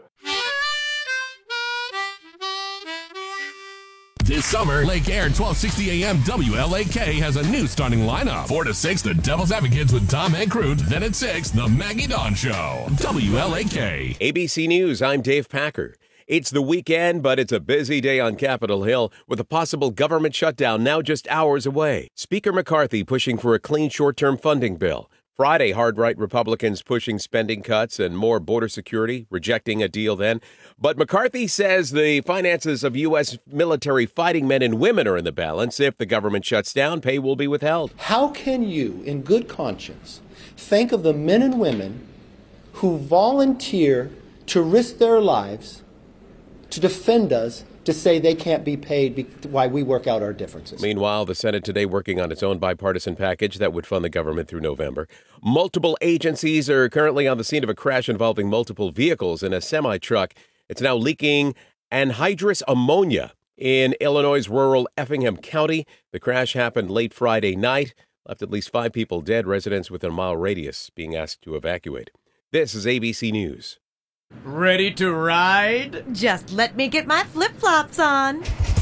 This summer, Lake Air twelve sixty A M W L A K has a new starting lineup. four to six, the Devil's Advocates with Tom and Crute. Then at six, the Maggie Dawn Show. W L A K. A B C News, I'm Dave Packer. It's the weekend, but it's a busy day on Capitol Hill with a possible government shutdown now just hours away. Speaker McCarthy pushing for a clean short-term funding bill. Friday, hard-right Republicans pushing spending cuts and more border security, rejecting a deal then. But McCarthy says the finances of U S military fighting men and women are in the balance. If the government shuts down, pay will be withheld. How can you, in good conscience, think of the men and women who volunteer to risk their lives to defend us, to say they can't be paid be- while we work out our differences? Meanwhile, the Senate today working on its own bipartisan package that would fund the government through November. Multiple agencies are currently on the scene of a crash involving multiple vehicles in a semi-truck. It's now leaking anhydrous ammonia in Illinois' rural Effingham County. The crash happened late Friday night, left at least five people dead, residents within a mile radius being asked to evacuate. This is A B C News. Ready to ride? Just let me get my flip-flops on.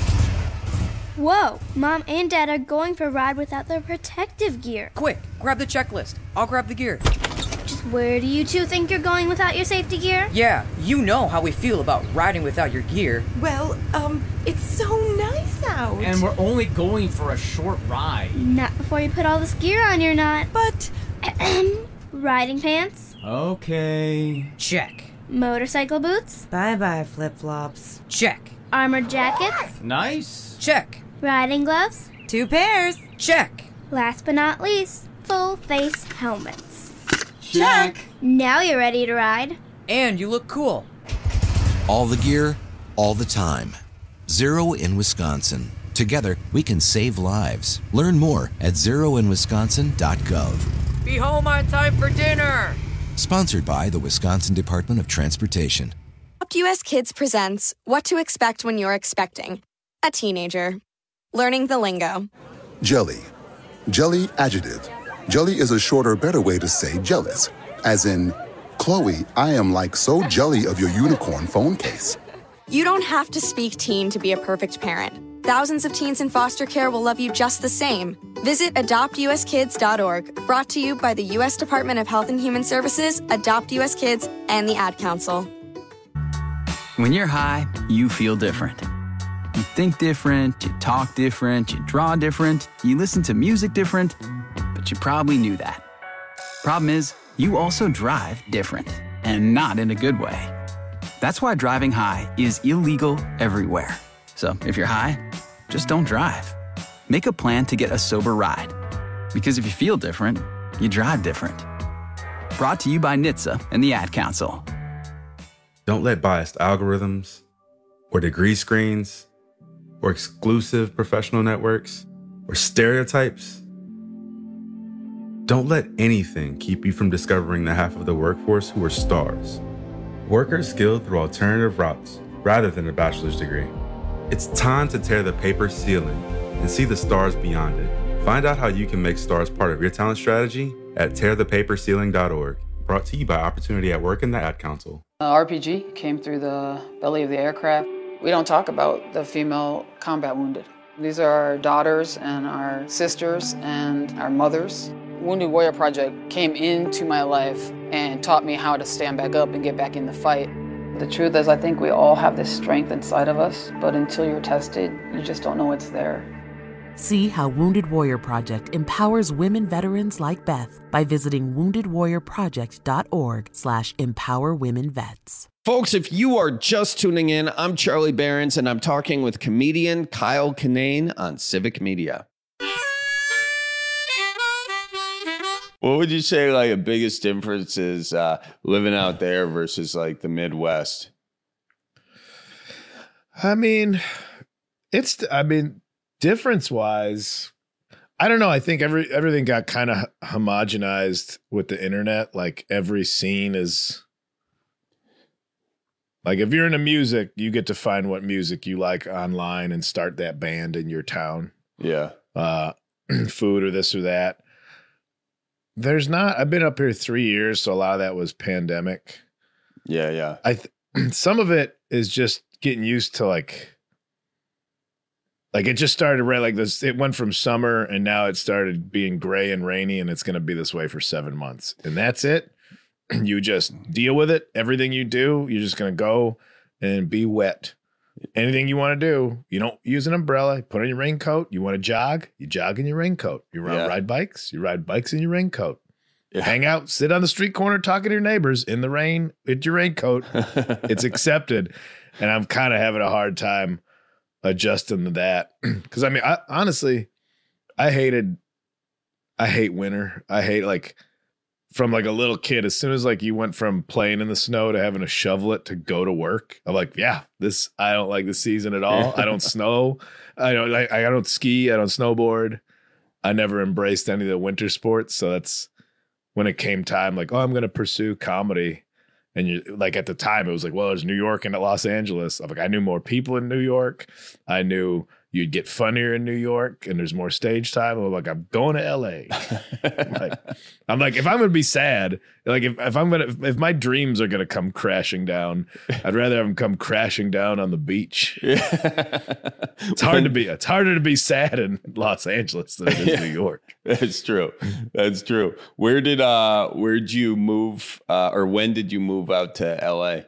Whoa, Mom and Dad are going for a ride without their protective gear. Quick, grab the checklist. I'll grab the gear. Just where do you two think you're going without your safety gear? Yeah, you know how we feel about riding without your gear. Well, um, it's so nice out. And we're only going for a short ride. Not before you put all this gear on, you're not. But, riding pants? Okay. Check. Motorcycle boots? Bye-bye, flip-flops. Check. Armored jackets? Nice. Check. Riding gloves? Two pairs. Check. Last but not least, full face helmets. Check. Now you're ready to ride. And you look cool. All the gear, all the time. Zero in Wisconsin. Together, we can save lives. Learn more at zero in wisconsin dot gov. Be home on time for dinner. Sponsored by the Wisconsin Department of Transportation. Adopt U S Kids presents What to Expect When You're Expecting a Teenager. Learning the lingo. Jelly. Jelly adjective. Jelly is a shorter, better way to say jealous. As in, Chloe, I am like so jelly of your unicorn phone case. You don't have to speak teen to be a perfect parent. Thousands of teens in foster care will love you just the same. Visit adopt u s kids dot org, brought to you by the U S Department of Health and Human Services, Adopt U S Kids, and the Ad Council. When you're high, you feel different. You think different, you talk different, you draw different, you listen to music different, but you probably knew that. Problem is, you also drive different, and not in a good way. That's why driving high is illegal everywhere. So if you're high, just don't drive. Make a plan to get a sober ride. Because if you feel different, you drive different. Brought to you by N H T S A and the Ad Council. Don't let biased algorithms or degree screens or exclusive professional networks or stereotypes. Don't let anything keep you from discovering the half of the workforce who are stars. Workers skilled through alternative routes rather than a bachelor's degree. It's time to tear the paper ceiling and see the stars beyond it. Find out how you can make stars part of your talent strategy at tear the paper ceiling dot org. Brought to you by Opportunity at Work and the Ad Council. Uh, R P G came through the belly of the aircraft. We don't talk about the female combat wounded. These are our daughters and our sisters and our mothers. Wounded Warrior Project came into my life and taught me how to stand back up and get back in the fight. The truth is, I think we all have this strength inside of us, but until you're tested, you just don't know it's there. See how Wounded Warrior Project empowers women veterans like Beth by visiting wounded warrior project dot org slash empower women vets. Folks, if you are just tuning in, I'm Charlie Behrens, and I'm talking with comedian Kyle Kinane on Civic Media. What would you say, like, the biggest difference is uh, living out there versus, like, the Midwest? I mean, it's, I mean, difference-wise, I don't know. I think every everything got kind of homogenized with the internet. Like, every scene is, like, if you're into music, you get to find what music you like online and start that band in your town. Yeah. Uh, food or this or that. There's not, I've been up here three years, so a lot of that was pandemic. Yeah, yeah. I th- some of it is just getting used to, like, like it just started right like this. It went from summer and now it started being gray and rainy, and it's going to be this way for seven months. And that's it. You just deal with it. Everything you do, you're just going to go and be wet. Anything you want to do, you don't use an umbrella, you put on your raincoat. You want to jog, you jog in your raincoat. You ride, Yeah. ride bikes, you ride bikes in your raincoat. Yeah. Hang out, sit on the street corner talking to your neighbors in the rain with your raincoat. It's accepted. And I'm kind of having a hard time adjusting to that. Because, I mean, I, honestly, I hated, I hate winter. I hate, like, from like a little kid, as soon as like you went from playing in the snow to having to shovel it to go to work, I'm like, yeah, this, I don't like the season at all. I don't snow. I don't, I, I don't ski. I don't snowboard. I never embraced any of the winter sports. So that's when it came time, like, oh, I'm going to pursue comedy. And you like at the time it was like, well, there's New York and Los Angeles. I'm like, I knew more people in New York. I knew you'd get funnier in New York and there's more stage time. I'm like, I'm going to L A. I'm like, I'm like, if I'm going to be sad, like if, if I'm going to, if my dreams are going to come crashing down, I'd rather have them come crashing down on the beach. It's hard to be, it's harder to be sad in Los Angeles than it is Yeah. New York. That's true. That's true. Where did, uh, where'd you move, uh, or when did you move out to L A?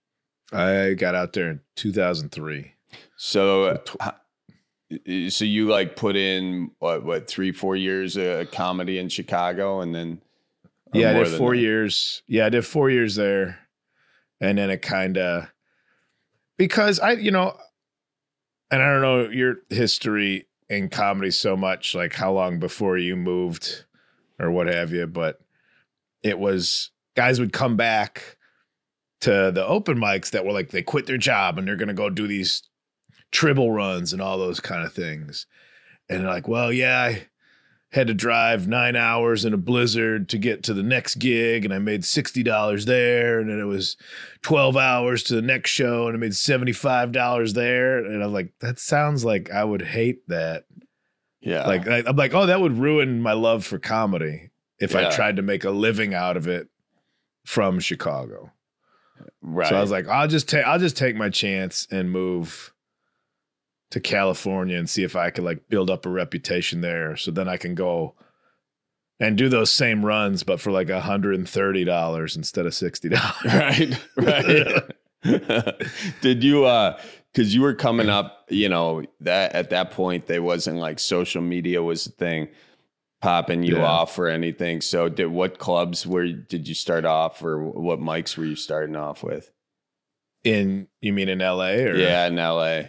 I got out there in two thousand three. So, uh, So you like put in what what three four years of comedy in Chicago, and then yeah, I more did than four that? years. Yeah, I did four years there, and then it kind of because I you know, and I don't know your history in comedy so much, like how long before you moved or what have you, but it was guys would come back to the open mics that were like they quit their job and they're gonna go do these Tribble runs and all those kind of things. And they're like, well, yeah, I had to drive nine hours in a blizzard to get to the next gig, and I made sixty dollars there. And then it was twelve hours to the next show, and I made seventy-five dollars there. And I'm like, that sounds like I would hate that. Yeah. Like, I, I'm like, oh, that would ruin my love for comedy if Yeah. I tried to make a living out of it from Chicago. Right. So I was like, I'll just take, I'll just take my chance and move to California and see if I could like build up a reputation there. So then I can go and do those same runs, but for like one hundred thirty dollars instead of sixty dollars. Right. Right. Did you, uh, because you were coming up, you know, that at that point, there wasn't like social media was a thing popping you Yeah. off or anything. So did what clubs were, did you start off or what mics were you starting off with? In, you mean in L A or? Yeah, in L A.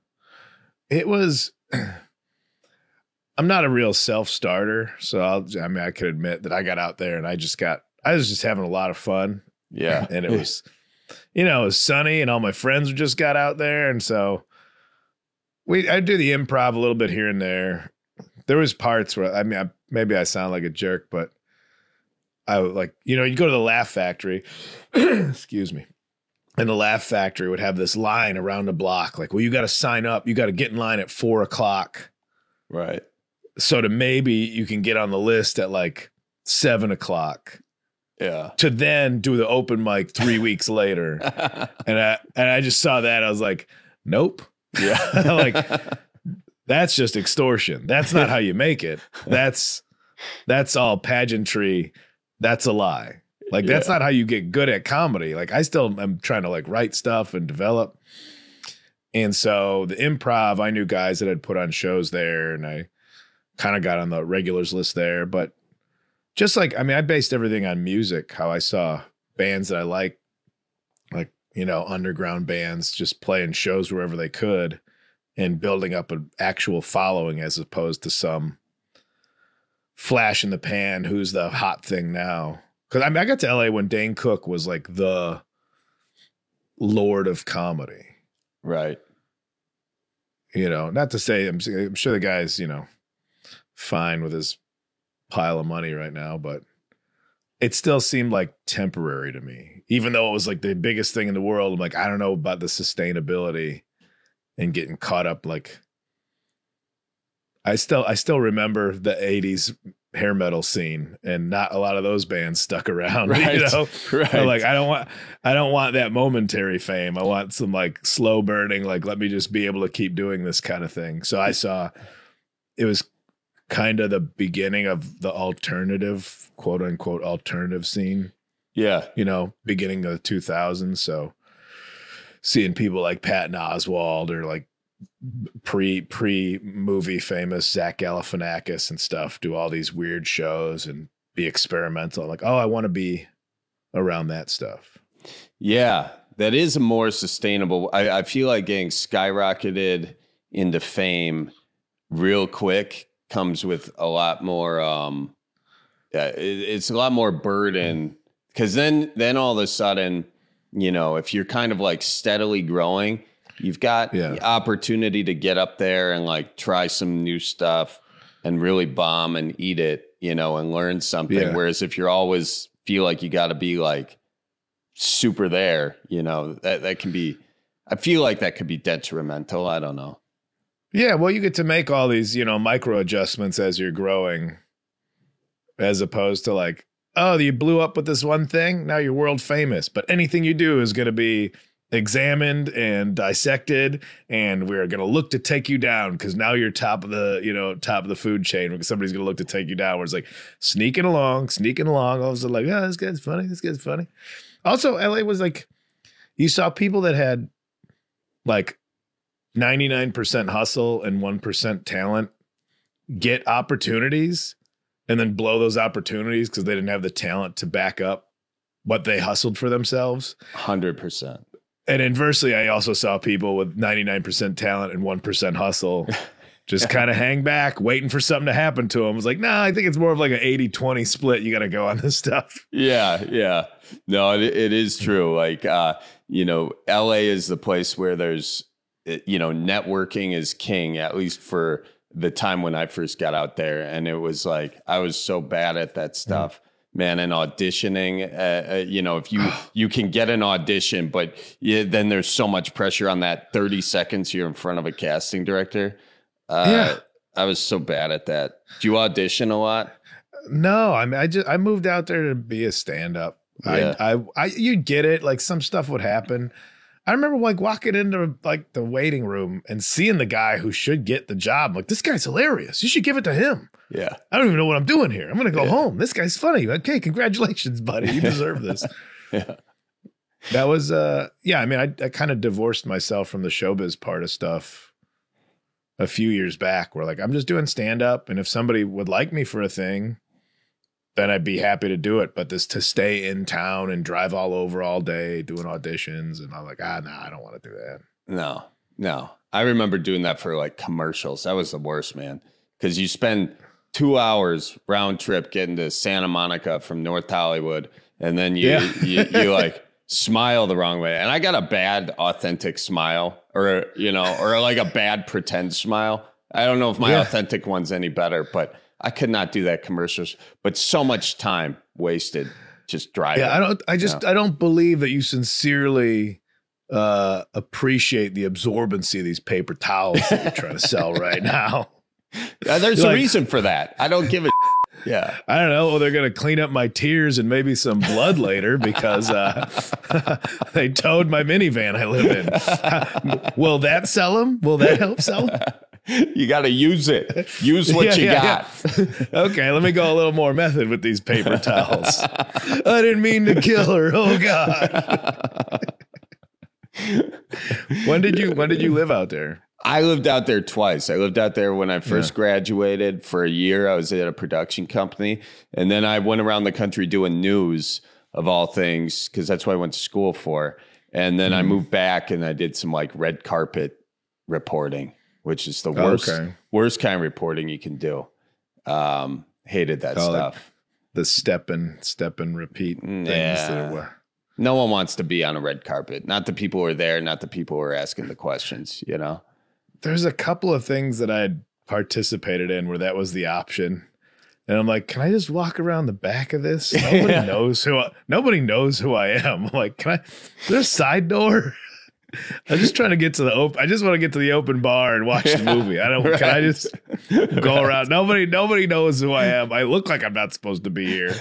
It was, I'm not a real self-starter. So I'll, I mean, I could admit that I got out there and I just got, I was just having a lot of fun. Yeah. And it was, you know, it was sunny and all my friends just got out there. And so we, I do the improv a little bit here and there. There was parts where, I mean, I, maybe I sound like a jerk, but I like, you know, you go to the Laugh Factory, excuse me. And the Laugh Factory would have this line around the block. Like, well, you got to sign up. You got to get in line at four o'clock. Right. So to maybe you can get on the list at like seven o'clock. Yeah. To then do the open mic three weeks later. And I, and I just saw that. I was like, nope. Yeah. Like, that's just extortion. That's not how you make it. That's, that's all pageantry. That's a lie. Like, that's Yeah. not how you get good at comedy. Like, I still am trying to like write stuff and develop. And so the improv, I knew guys that had put on shows there and I kind of got on the regulars list there. But just like, I mean, I based everything on music, how I saw bands that I like, like, you know, underground bands just playing shows wherever they could and building up an actual following as opposed to some flash in the pan, who's the hot thing now. Because I mean, I got to L A when Dane Cook was like the lord of comedy. Right. You know, not to say, I'm, I'm sure the guy's, you know, fine with his pile of money right now, but it still seemed like temporary to me. Even though it was like the biggest thing in the world, I'm like, I don't know about the sustainability and getting caught up. Like, I still, I still remember the eighties hair metal scene, and not a lot of those bands stuck around. Right. You know, Right. I'm like, I don't want, I don't want that momentary fame. I want some like slow burning, like, let me just be able to keep doing this kind of thing. So I saw it was kind of the beginning of the alternative, quote unquote, alternative scene. Yeah. You know, beginning of the two thousands. So seeing people like Patton Oswalt or like pre pre movie famous Zach Galifianakis and stuff do all these weird shows and be experimental. Like, oh, I want to be around that stuff. Yeah, that is a more sustainable. I, I feel like getting skyrocketed into fame real quick comes with a lot more. Um, yeah, it, it's a lot more burden because then then all of a sudden, you know, if you're kind of like steadily growing, you've got Yeah. the opportunity to get up there and like try some new stuff and really bomb and eat it, you know, and learn something. Yeah. Whereas if you're always feel like you got to be like super there, you know, that, that can be, I feel like that could be detrimental. I don't know. Yeah, well, you get to make all these, you know, micro adjustments as you're growing, as opposed to like, oh, you blew up with this one thing, now you're world famous. But anything you do is going to be examined and dissected, and we're going to look to take you down because now you're top of the, you know, top of the food chain. Because somebody's going to look to take you down. Where it's like sneaking along, sneaking along. All of a sudden, like, oh, this guy's funny. This guy's funny. Also, L A was like, you saw people that had like ninety-nine percent hustle and one percent talent get opportunities and then blow those opportunities because they didn't have the talent to back up what they hustled for themselves. one hundred percent. And inversely, I also saw people with ninety-nine percent talent and one percent hustle just kind of hang back, waiting for something to happen to them. I was like, nah, I think it's more of like an eighty twenty split. You got to go on this stuff. Yeah, yeah. No, it, it is true. Like, uh, you know, L A is the place where there's, you know, networking is king, at least for the time when I first got out there. And it was like, I was so bad at that stuff, man. And auditioning, uh, uh, you know, if you, you can get an audition, but yeah, then there's so much pressure on that thirty seconds you're in front of a casting director. Uh, Yeah. I was so bad at that. Do you audition a lot? No, I mean, I just, I moved out there to be a stand-up. Yeah. I, I, I, you'd get it. Like some stuff would happen. I remember like walking into like the waiting room and seeing the guy who should get the job. I'm like, this guy's hilarious. You should give it to him. Yeah. I don't even know what I'm doing here. I'm going to go Yeah. home. This guy's funny. Okay. Congratulations, buddy. You deserve this. Yeah. That was, uh, yeah, I mean, I, I kind of divorced myself from the showbiz part of stuff a few years back where like, I'm just doing stand up. And if somebody would like me for a thing, then I'd be happy to do it. But this to stay in town and drive all over all day doing auditions. And I'm like, ah, no, nah, I don't want to do that. No, no. I remember doing that for like commercials. That was the worst, man. Because you spend two hours round trip getting to Santa Monica from North Hollywood. And then you, yeah. you, you like smile the wrong way. And I got a bad authentic smile or, you know, or like a bad pretend smile. I don't know if my yeah. authentic one's any better, but I could not do that commercials. But so much time wasted just driving. Yeah, I don't, I just, you know? I don't believe that you sincerely uh, appreciate the absorbency of these paper towels that you're trying to sell right now. Yeah, there's You're a like, reason for that. I don't give a yeah. I don't know. Well, they're going to clean up my tears and maybe some blood later because uh, they towed my minivan I live in. Will that sell them? Will that help sell them? You got to use it. Use what yeah, you yeah, got. Yeah. Okay, let me go a little more method with these paper towels. I didn't mean to kill her. Oh God. When did you when did you live out there? I lived out there twice. I lived out there when I first yeah. graduated for a year. I was at a production company. And then I went around the country doing news of all things, because that's what I went to school for. And then mm. I moved back and I did some like red carpet reporting, which is the worst, okay. worst kind of reporting you can do. Um, hated that oh, stuff. Like the step and step and repeat things yeah. that were. No one wants to be on a red carpet. Not the people who are there, not the people who are asking the questions, you know? There's a couple of things that I had participated in where that was the option. And I'm like, can I just walk around the back of this? Nobody yeah. knows who I, nobody knows who I am. I'm like, can I, is there a side door? I'm just trying to get to the open. I just want to get to the open bar and watch yeah. the movie. I don't, right. can I just go right. around? Nobody, nobody knows who I am. I look like I'm not supposed to be here.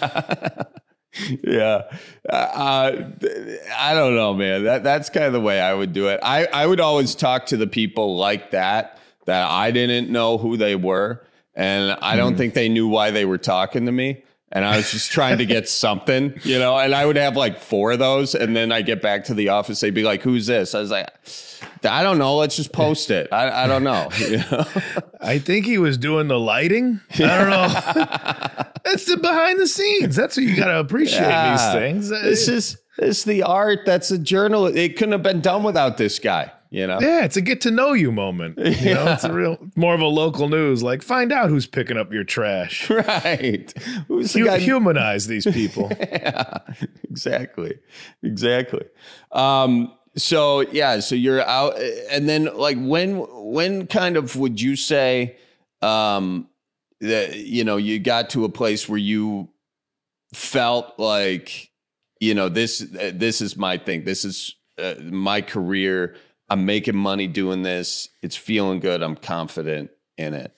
Yeah. Uh, I don't know, man. That that's kind of the way I would do it. I, I would always talk to the people like that, that I didn't know who they were. And I don't mm. think they knew why they were talking to me. And I was just trying to get something, you know, and I would have like four of those. And then I get back to the office. They'd be like, who's this? I was like, I don't know. Let's just post it. I, I don't know. You know? I think he was doing the lighting. I don't know. It's the behind the scenes. That's what you got to appreciate yeah. these things. This is it's the art. That's a journal. It couldn't have been done without this guy. You know? Yeah, it's a get to know you moment. You yeah. know, it's a real more of a local news. Like, find out who's picking up your trash. Right. Who's the you guy? Humanize these people. Yeah, exactly. Exactly. Um, so yeah, so you're out, and then like when when kind of would you say um, that you know you got to a place where you felt like you know this this is my thing. This is uh, my career. I'm making money doing this. It's feeling good. I'm confident in it.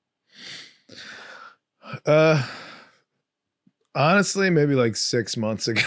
Uh, honestly, maybe like six months ago.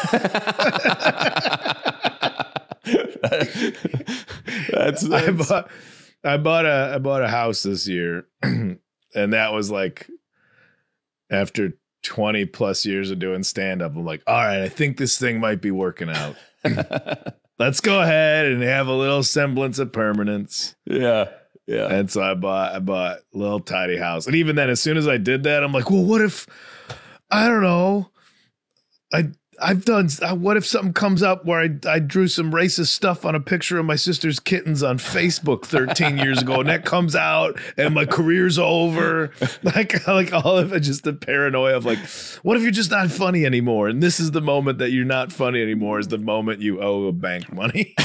that's, that's I bought, I bought a, I bought a house this year, and that was like after twenty plus years of doing stand up. I'm like, all right, I think this thing might be working out. Let's go ahead and have a little semblance of permanence. Yeah. Yeah. And so I bought, I bought a little tiny house. And even then, as soon as I did that, I'm like, well, what if, I don't know. I, I've done, what if something comes up where I, I drew some racist stuff on a picture of my sister's kittens on Facebook thirteen years ago, and that comes out and my career's over. Like, like all of it, just the paranoia of like, what if you're just not funny anymore? And this is the moment that you're not funny anymore, is the moment you owe a bank money.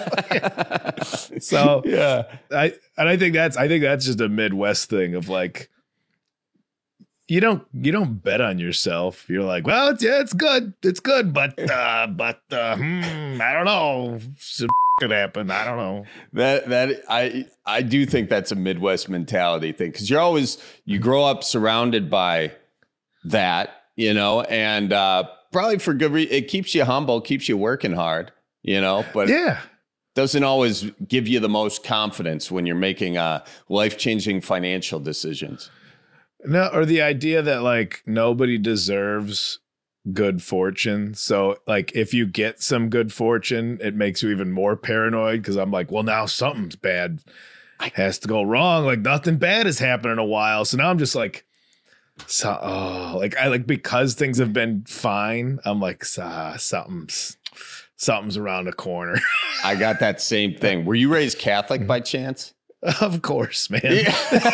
So yeah, I, and I think that's, I think that's just a Midwest thing of like, You don't you don't bet on yourself. You're like, well, it's, yeah, it's good, it's good, but uh, but uh, hmm, I don't know, some could happen. I don't know. That that I I do think that's a Midwest mentality thing, because you're always you grow up surrounded by that, you know, and uh, probably for good reason. It keeps you humble, keeps you working hard, you know, but yeah. Doesn't always give you the most confidence when you're making uh, life-changing financial decisions. No, or the idea that like nobody deserves good fortune. So like if you get some good fortune, it makes you even more paranoid because I'm like, well, now something's bad has to go wrong. Like nothing bad has happened in a while. So now I'm just like, so oh, like I like because things have been fine. I'm like, uh, something's something's around the corner. I got that same thing. Were you raised Catholic by chance? Of course, man. Yeah.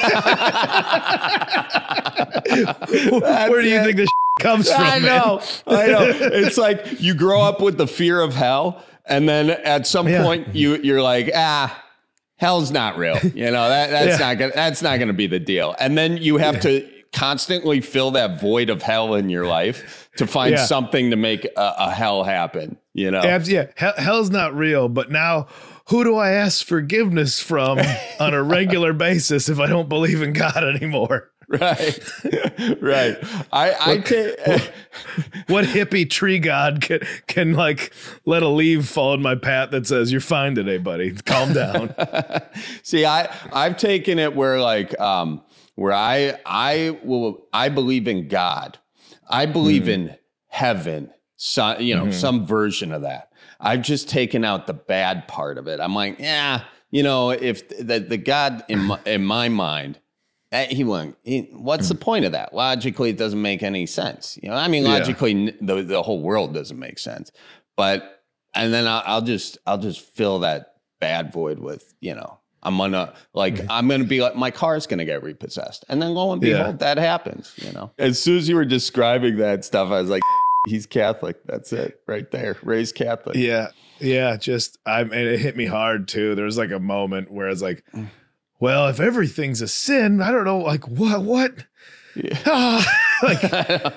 Where do you it. think this comes from? I know. Man? I know. It's like you grow up with the fear of hell, and then at some Yeah. point you you're like, ah, hell's not real. You know that that's Yeah. not gonna that's not gonna be the deal. And then you have to constantly fill that void of hell in your life to find Yeah. something to make a, a hell happen. You know. Abs- yeah, hell, hell's not real, but now who do I ask forgiveness from on a regular basis if I don't believe in God anymore? Right, right. I, I what, ta- what, what hippie tree god can, can like let a leaf fall in my path that says you're fine today, buddy? Calm down. See, I I've taken it where like um where I I will I believe in God. I believe mm. in heaven. So, you know, mm-hmm. some version of that. I've just taken out the bad part of it. I'm like, yeah, you know, if the the God in my, in my mind. He won't. He, what's the point of that? Logically, it doesn't make any sense. You know, I mean, logically, yeah. the the whole world doesn't make sense. But and then I'll, I'll just I'll just fill that bad void with, you know, I'm gonna like mm-hmm. I'm gonna be like my car's gonna get repossessed, and then lo and behold, yeah. that happens. You know, as soon as you were describing that stuff, I was like, he's Catholic. That's it, right there, raised Catholic. Yeah, yeah. Just I and it hit me hard too. There was like a moment where it's like. Well, if everything's a sin, I don't know, like what, what? Yeah. like,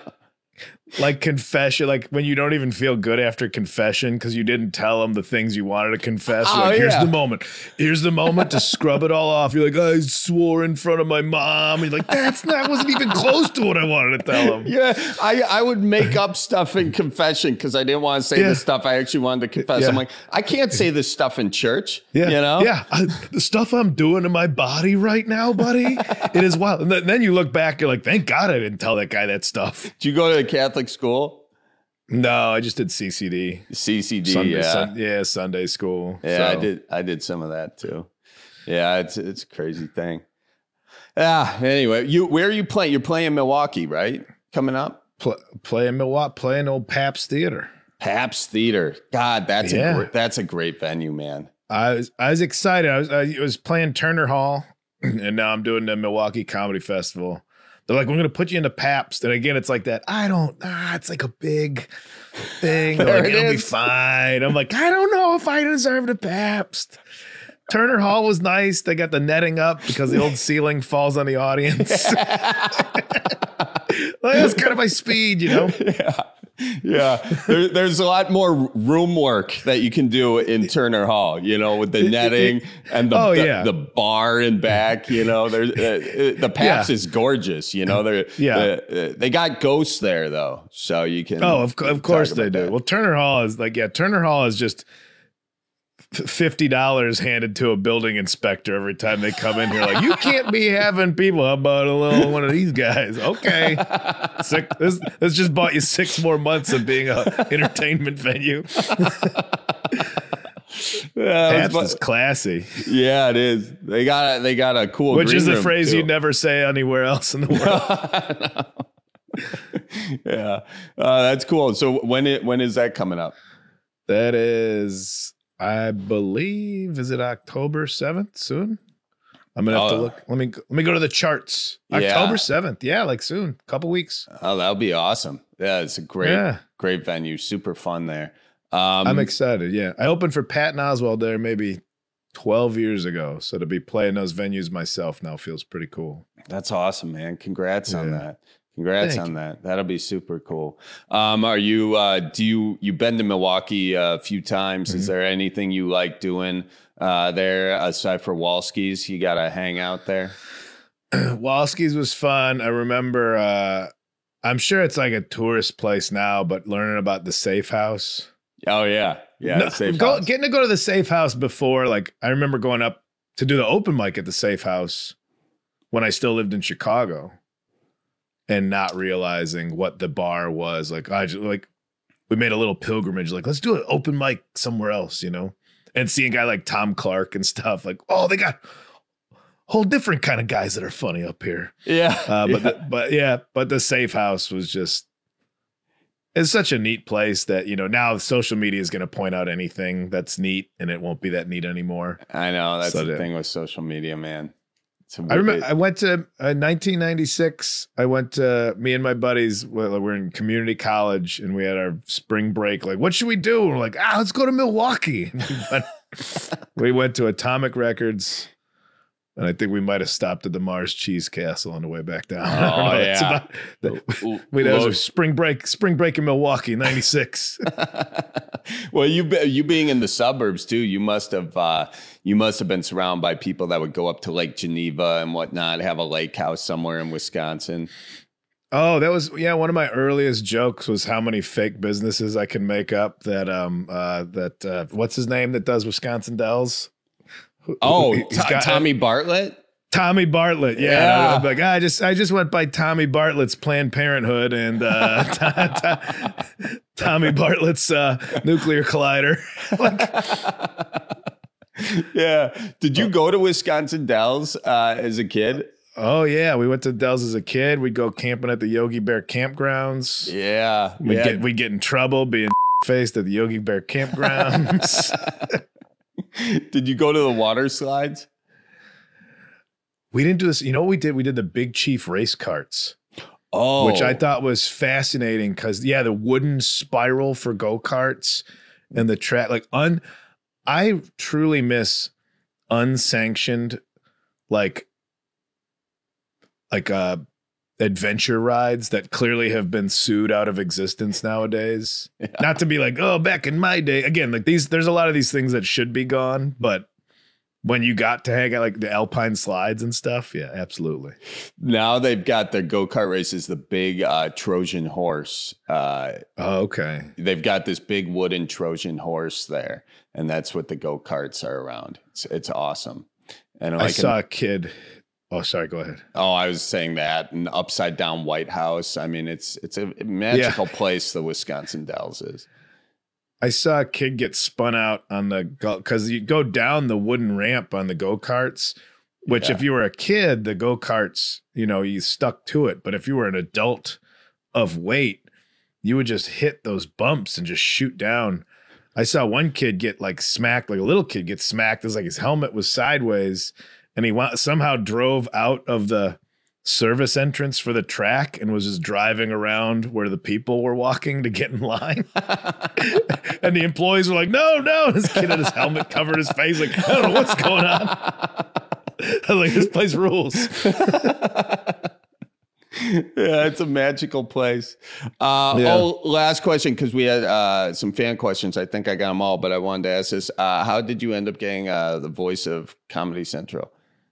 like confession, like when you don't even feel good after confession because you didn't tell them the things you wanted to confess. Oh, like, here's yeah. the moment. Here's the moment to scrub it all off. You're like, I swore in front of my mom. You're like, that's not, wasn't even close to what I wanted to tell him. Yeah, I, I would make up stuff in confession because I didn't want to say yeah. the stuff I actually wanted to confess. Yeah. I'm like, I can't say this stuff in church. Yeah. You know? Yeah. I, the stuff I'm doing to my body right now, buddy, it is wild. And then, then you look back, you're like, thank God I didn't tell that guy that stuff. Did you go to a Catholic school? No, I just did C C D. C C D, Sunday, yeah, sun, yeah, Sunday school. Yeah, so. I did. I did some of that too. Yeah, it's it's a crazy thing. Yeah. Anyway, you where are you playing? You're playing Milwaukee, right? Coming up. Play, playing Milwaukee, playing old Pabst Theater. Pabst Theater. God, that's yeah. a gr- that's a great venue, man. I was I was excited. I was I was playing Turner Hall, and now I'm doing the Milwaukee Comedy Festival. They're like, we're going to put you into Pabst. And again, it's like that. I don't, ah, it's like a big thing. They're like, it it'll is. be fine. I'm like, I don't know if I deserve the Pabst. Turner Hall was nice. They got the netting up because the old ceiling falls on the audience. Like, that's kind of my speed, you know? Yeah. Yeah, there, there's a lot more room work that you can do in Turner Hall, you know, with the netting and the, oh, the, yeah. the bar in back, you know, there's uh, the Pabst yeah. is gorgeous, you know, they're, yeah. uh, they got ghosts there though. So you can, oh, of, of course they do. That. Well, Turner Hall is like, yeah, Turner Hall is just fifty dollars handed to a building inspector every time they come in here. Like, you can't be having people. How about a little one of these guys? Okay. Six, this, this just bought you six more months of being an entertainment venue. Yeah, that's classy. Yeah, it is. They got a, they got a cool Which green is a room phrase too. you'd never say anywhere else in the world. Yeah. Uh, that's cool. So when it when is that coming up? That is, I believe, is it October seventh soon? I'm gonna have oh. to look. Let me let me go to the charts. Yeah. October seventh. Yeah, like soon. Couple weeks. Oh, that'll be awesome. Yeah, it's a great, yeah. great venue. Super fun there. Um, I'm excited. Yeah, I opened for Patton Oswalt there maybe twelve years ago. So to be playing those venues myself now feels pretty cool. That's awesome, man. Congrats yeah. on that. Congrats Thank on you. that. That'll be super cool. Um, are you, uh, do you, you've been to Milwaukee a few times. Mm-hmm. Is there anything you like doing uh, there aside for Walski's? You got to hang out there? Walski's was fun. I remember, uh, I'm sure it's like a tourist place now, but learning about the Safe House. Oh, yeah. Yeah. No, safe go, house. Getting to go to the Safe House before, like, I remember going up to do the open mic at the Safe House when I still lived in Chicago. and not realizing what the bar was. Like I just like we made a little pilgrimage. Like let's do an open mic somewhere else, you know. And seeing a guy like Tom Clark and stuff, like oh they got whole different kind of guys that are funny up here. Yeah, uh, but yeah. The, but yeah, but the Safe House was just. It's such a neat place that, you know, now social media is going to point out anything that's neat and it won't be that neat anymore. I know. That's So the the- thing with social media, man. It's a I remember weird- I went to uh, nineteen ninety-six. I went to me and my buddies. Well, we're in community college and we had our spring break. Like, what should we do? And we're like, ah, let's go to Milwaukee. And we, went, we went to Atomic Records. And I think we might have stopped at the Mars Cheese Castle on the way back down. I don't Oh, know. It's yeah. about the, wait, that was a Load- spring break, spring break in Milwaukee, ninety-six. Well, you be- you being in the suburbs too, you must have uh, you must have been surrounded by people that would go up to Lake Geneva and whatnot, have a lake house somewhere in Wisconsin. Oh, that was yeah. One of my earliest jokes was how many fake businesses I can make up. That um uh that uh, what's his name that does Wisconsin Dells? Who- Oh, he's To- got- Tommy Bartlett. Tommy Bartlett, yeah. Yeah. I'm like I just I just went by Tommy Bartlett's Planned Parenthood and uh, to- to- Tommy Bartlett's uh, nuclear collider. Yeah. Did you go to Wisconsin Dells uh, as a kid? Oh yeah, we went to Dells as a kid. We'd go camping at the Yogi Bear campgrounds. Yeah, We'd yeah. get we get in trouble being faced at the Yogi Bear campgrounds. Did you go to the water slides? We didn't do this. You know what we did? We did the Big Chief race carts. Oh, Which I thought was fascinating because yeah, the wooden spiral for go-karts and the track like un I truly miss unsanctioned like like uh adventure rides that clearly have been sued out of existence nowadays. Yeah. Not to be like, oh, back in my day. Again, like these there's a lot of these things that should be gone, but when you got to hang out like the Alpine slides and stuff, yeah, absolutely. Now they've got the go-kart races, the big uh, Trojan horse. Uh, oh, okay. They've got this big wooden Trojan horse there, and that's what the go-karts are around. It's, it's awesome. And I like saw an- a kid. Oh, sorry, go ahead. oh, I was saying that an upside down White House. I mean, it's it's a magical place. The Wisconsin Dells is. I saw a kid get spun out on the go because you go down the wooden ramp on the go-karts, which Yeah. if you were a kid, the go-karts, you know, you stuck to it. But if you were an adult of weight, you would just hit those bumps and just shoot down. I saw one kid get like smacked, like a little kid get smacked. It was like his helmet was sideways and he wa- somehow drove out of the service entrance for the track and was just driving around where the people were walking to get in line. And the employees were like, no, no. This kid had his helmet covered his face. Like, I don't know what's going on. I was like, this place rules. Yeah, it's a magical place. Uh, Yeah. Oh, last question, because we had uh, some fan questions. I think I got them all, but I wanted to ask this. Uh, how did you end up getting uh, the voice of Comedy Central?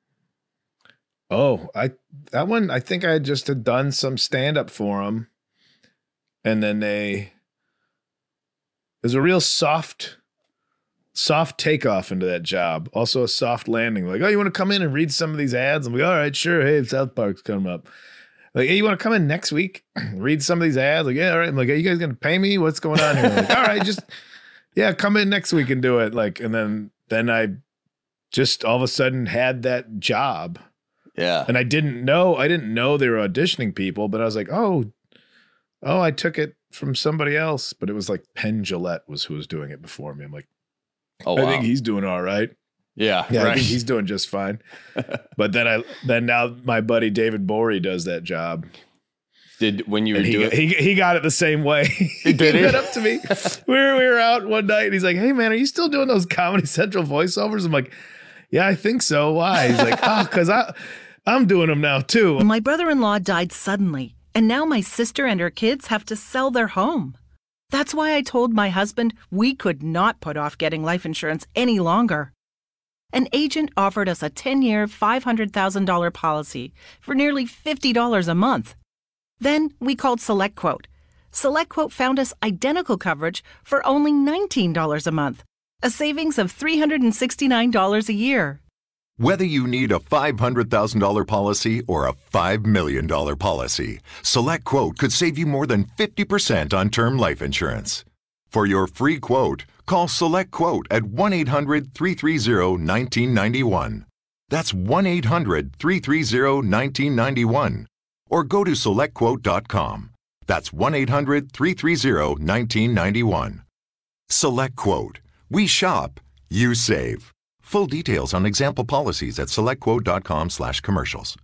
Oh, I that one, I think I just had done some stand-up for them. And then they, there's a real soft, soft takeoff into that job. Also a soft landing. Like, oh, you want to come in and read some of these ads? I'm like, all right, sure. Hey, South Park's coming up. Like, hey, you want to come in next week, read some of these ads? Like, yeah, all right. I'm like, are you guys going to pay me? What's going on here? Like, all right, just, yeah, come in next week and do it. Like, and then, then I just all of a sudden had that job. Yeah. And I didn't know, I didn't know they were auditioning people, but I was like, oh, oh, I took it from somebody else. But it was like Penn Jillette was who was doing it before me. I'm like, Oh, I wow. think he's doing all right. Yeah, Yeah, I right. think he's doing just fine. But then I, then now my buddy David Bory does that job. Did when you were And he, doing he he got it the same way. He Did he? got up to me. We were we were out one night and he's like, "Hey man, are you still doing those Comedy Central voiceovers?" I'm like, "Yeah, I think so. Why?" He's like, "Oh, because I I'm doing them now too." My brother-in-law died suddenly, and now my sister and her kids have to sell their home. That's why I told my husband we could not put off getting life insurance any longer. An agent offered us a ten-year, five hundred thousand dollars policy for nearly fifty dollars a month. Then we called SelectQuote. SelectQuote found us identical coverage for only nineteen dollars a month, a savings of three hundred sixty-nine dollars a year. Whether you need a five hundred thousand dollars policy or a five million dollars policy, SelectQuote could save you more than fifty percent on term life insurance. For your free quote, call SelectQuote at one eight hundred, three three zero, one nine nine one. That's one eight hundred, three three zero, one nine nine one. Or go to select quote dot com. That's one eight hundred, three three zero, one nine nine one. SelectQuote. We shop, you save. Full details on example policies at selectquote.com slash commercials.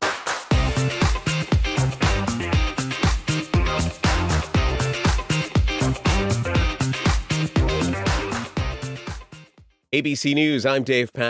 A B C News, I'm Dave Pat.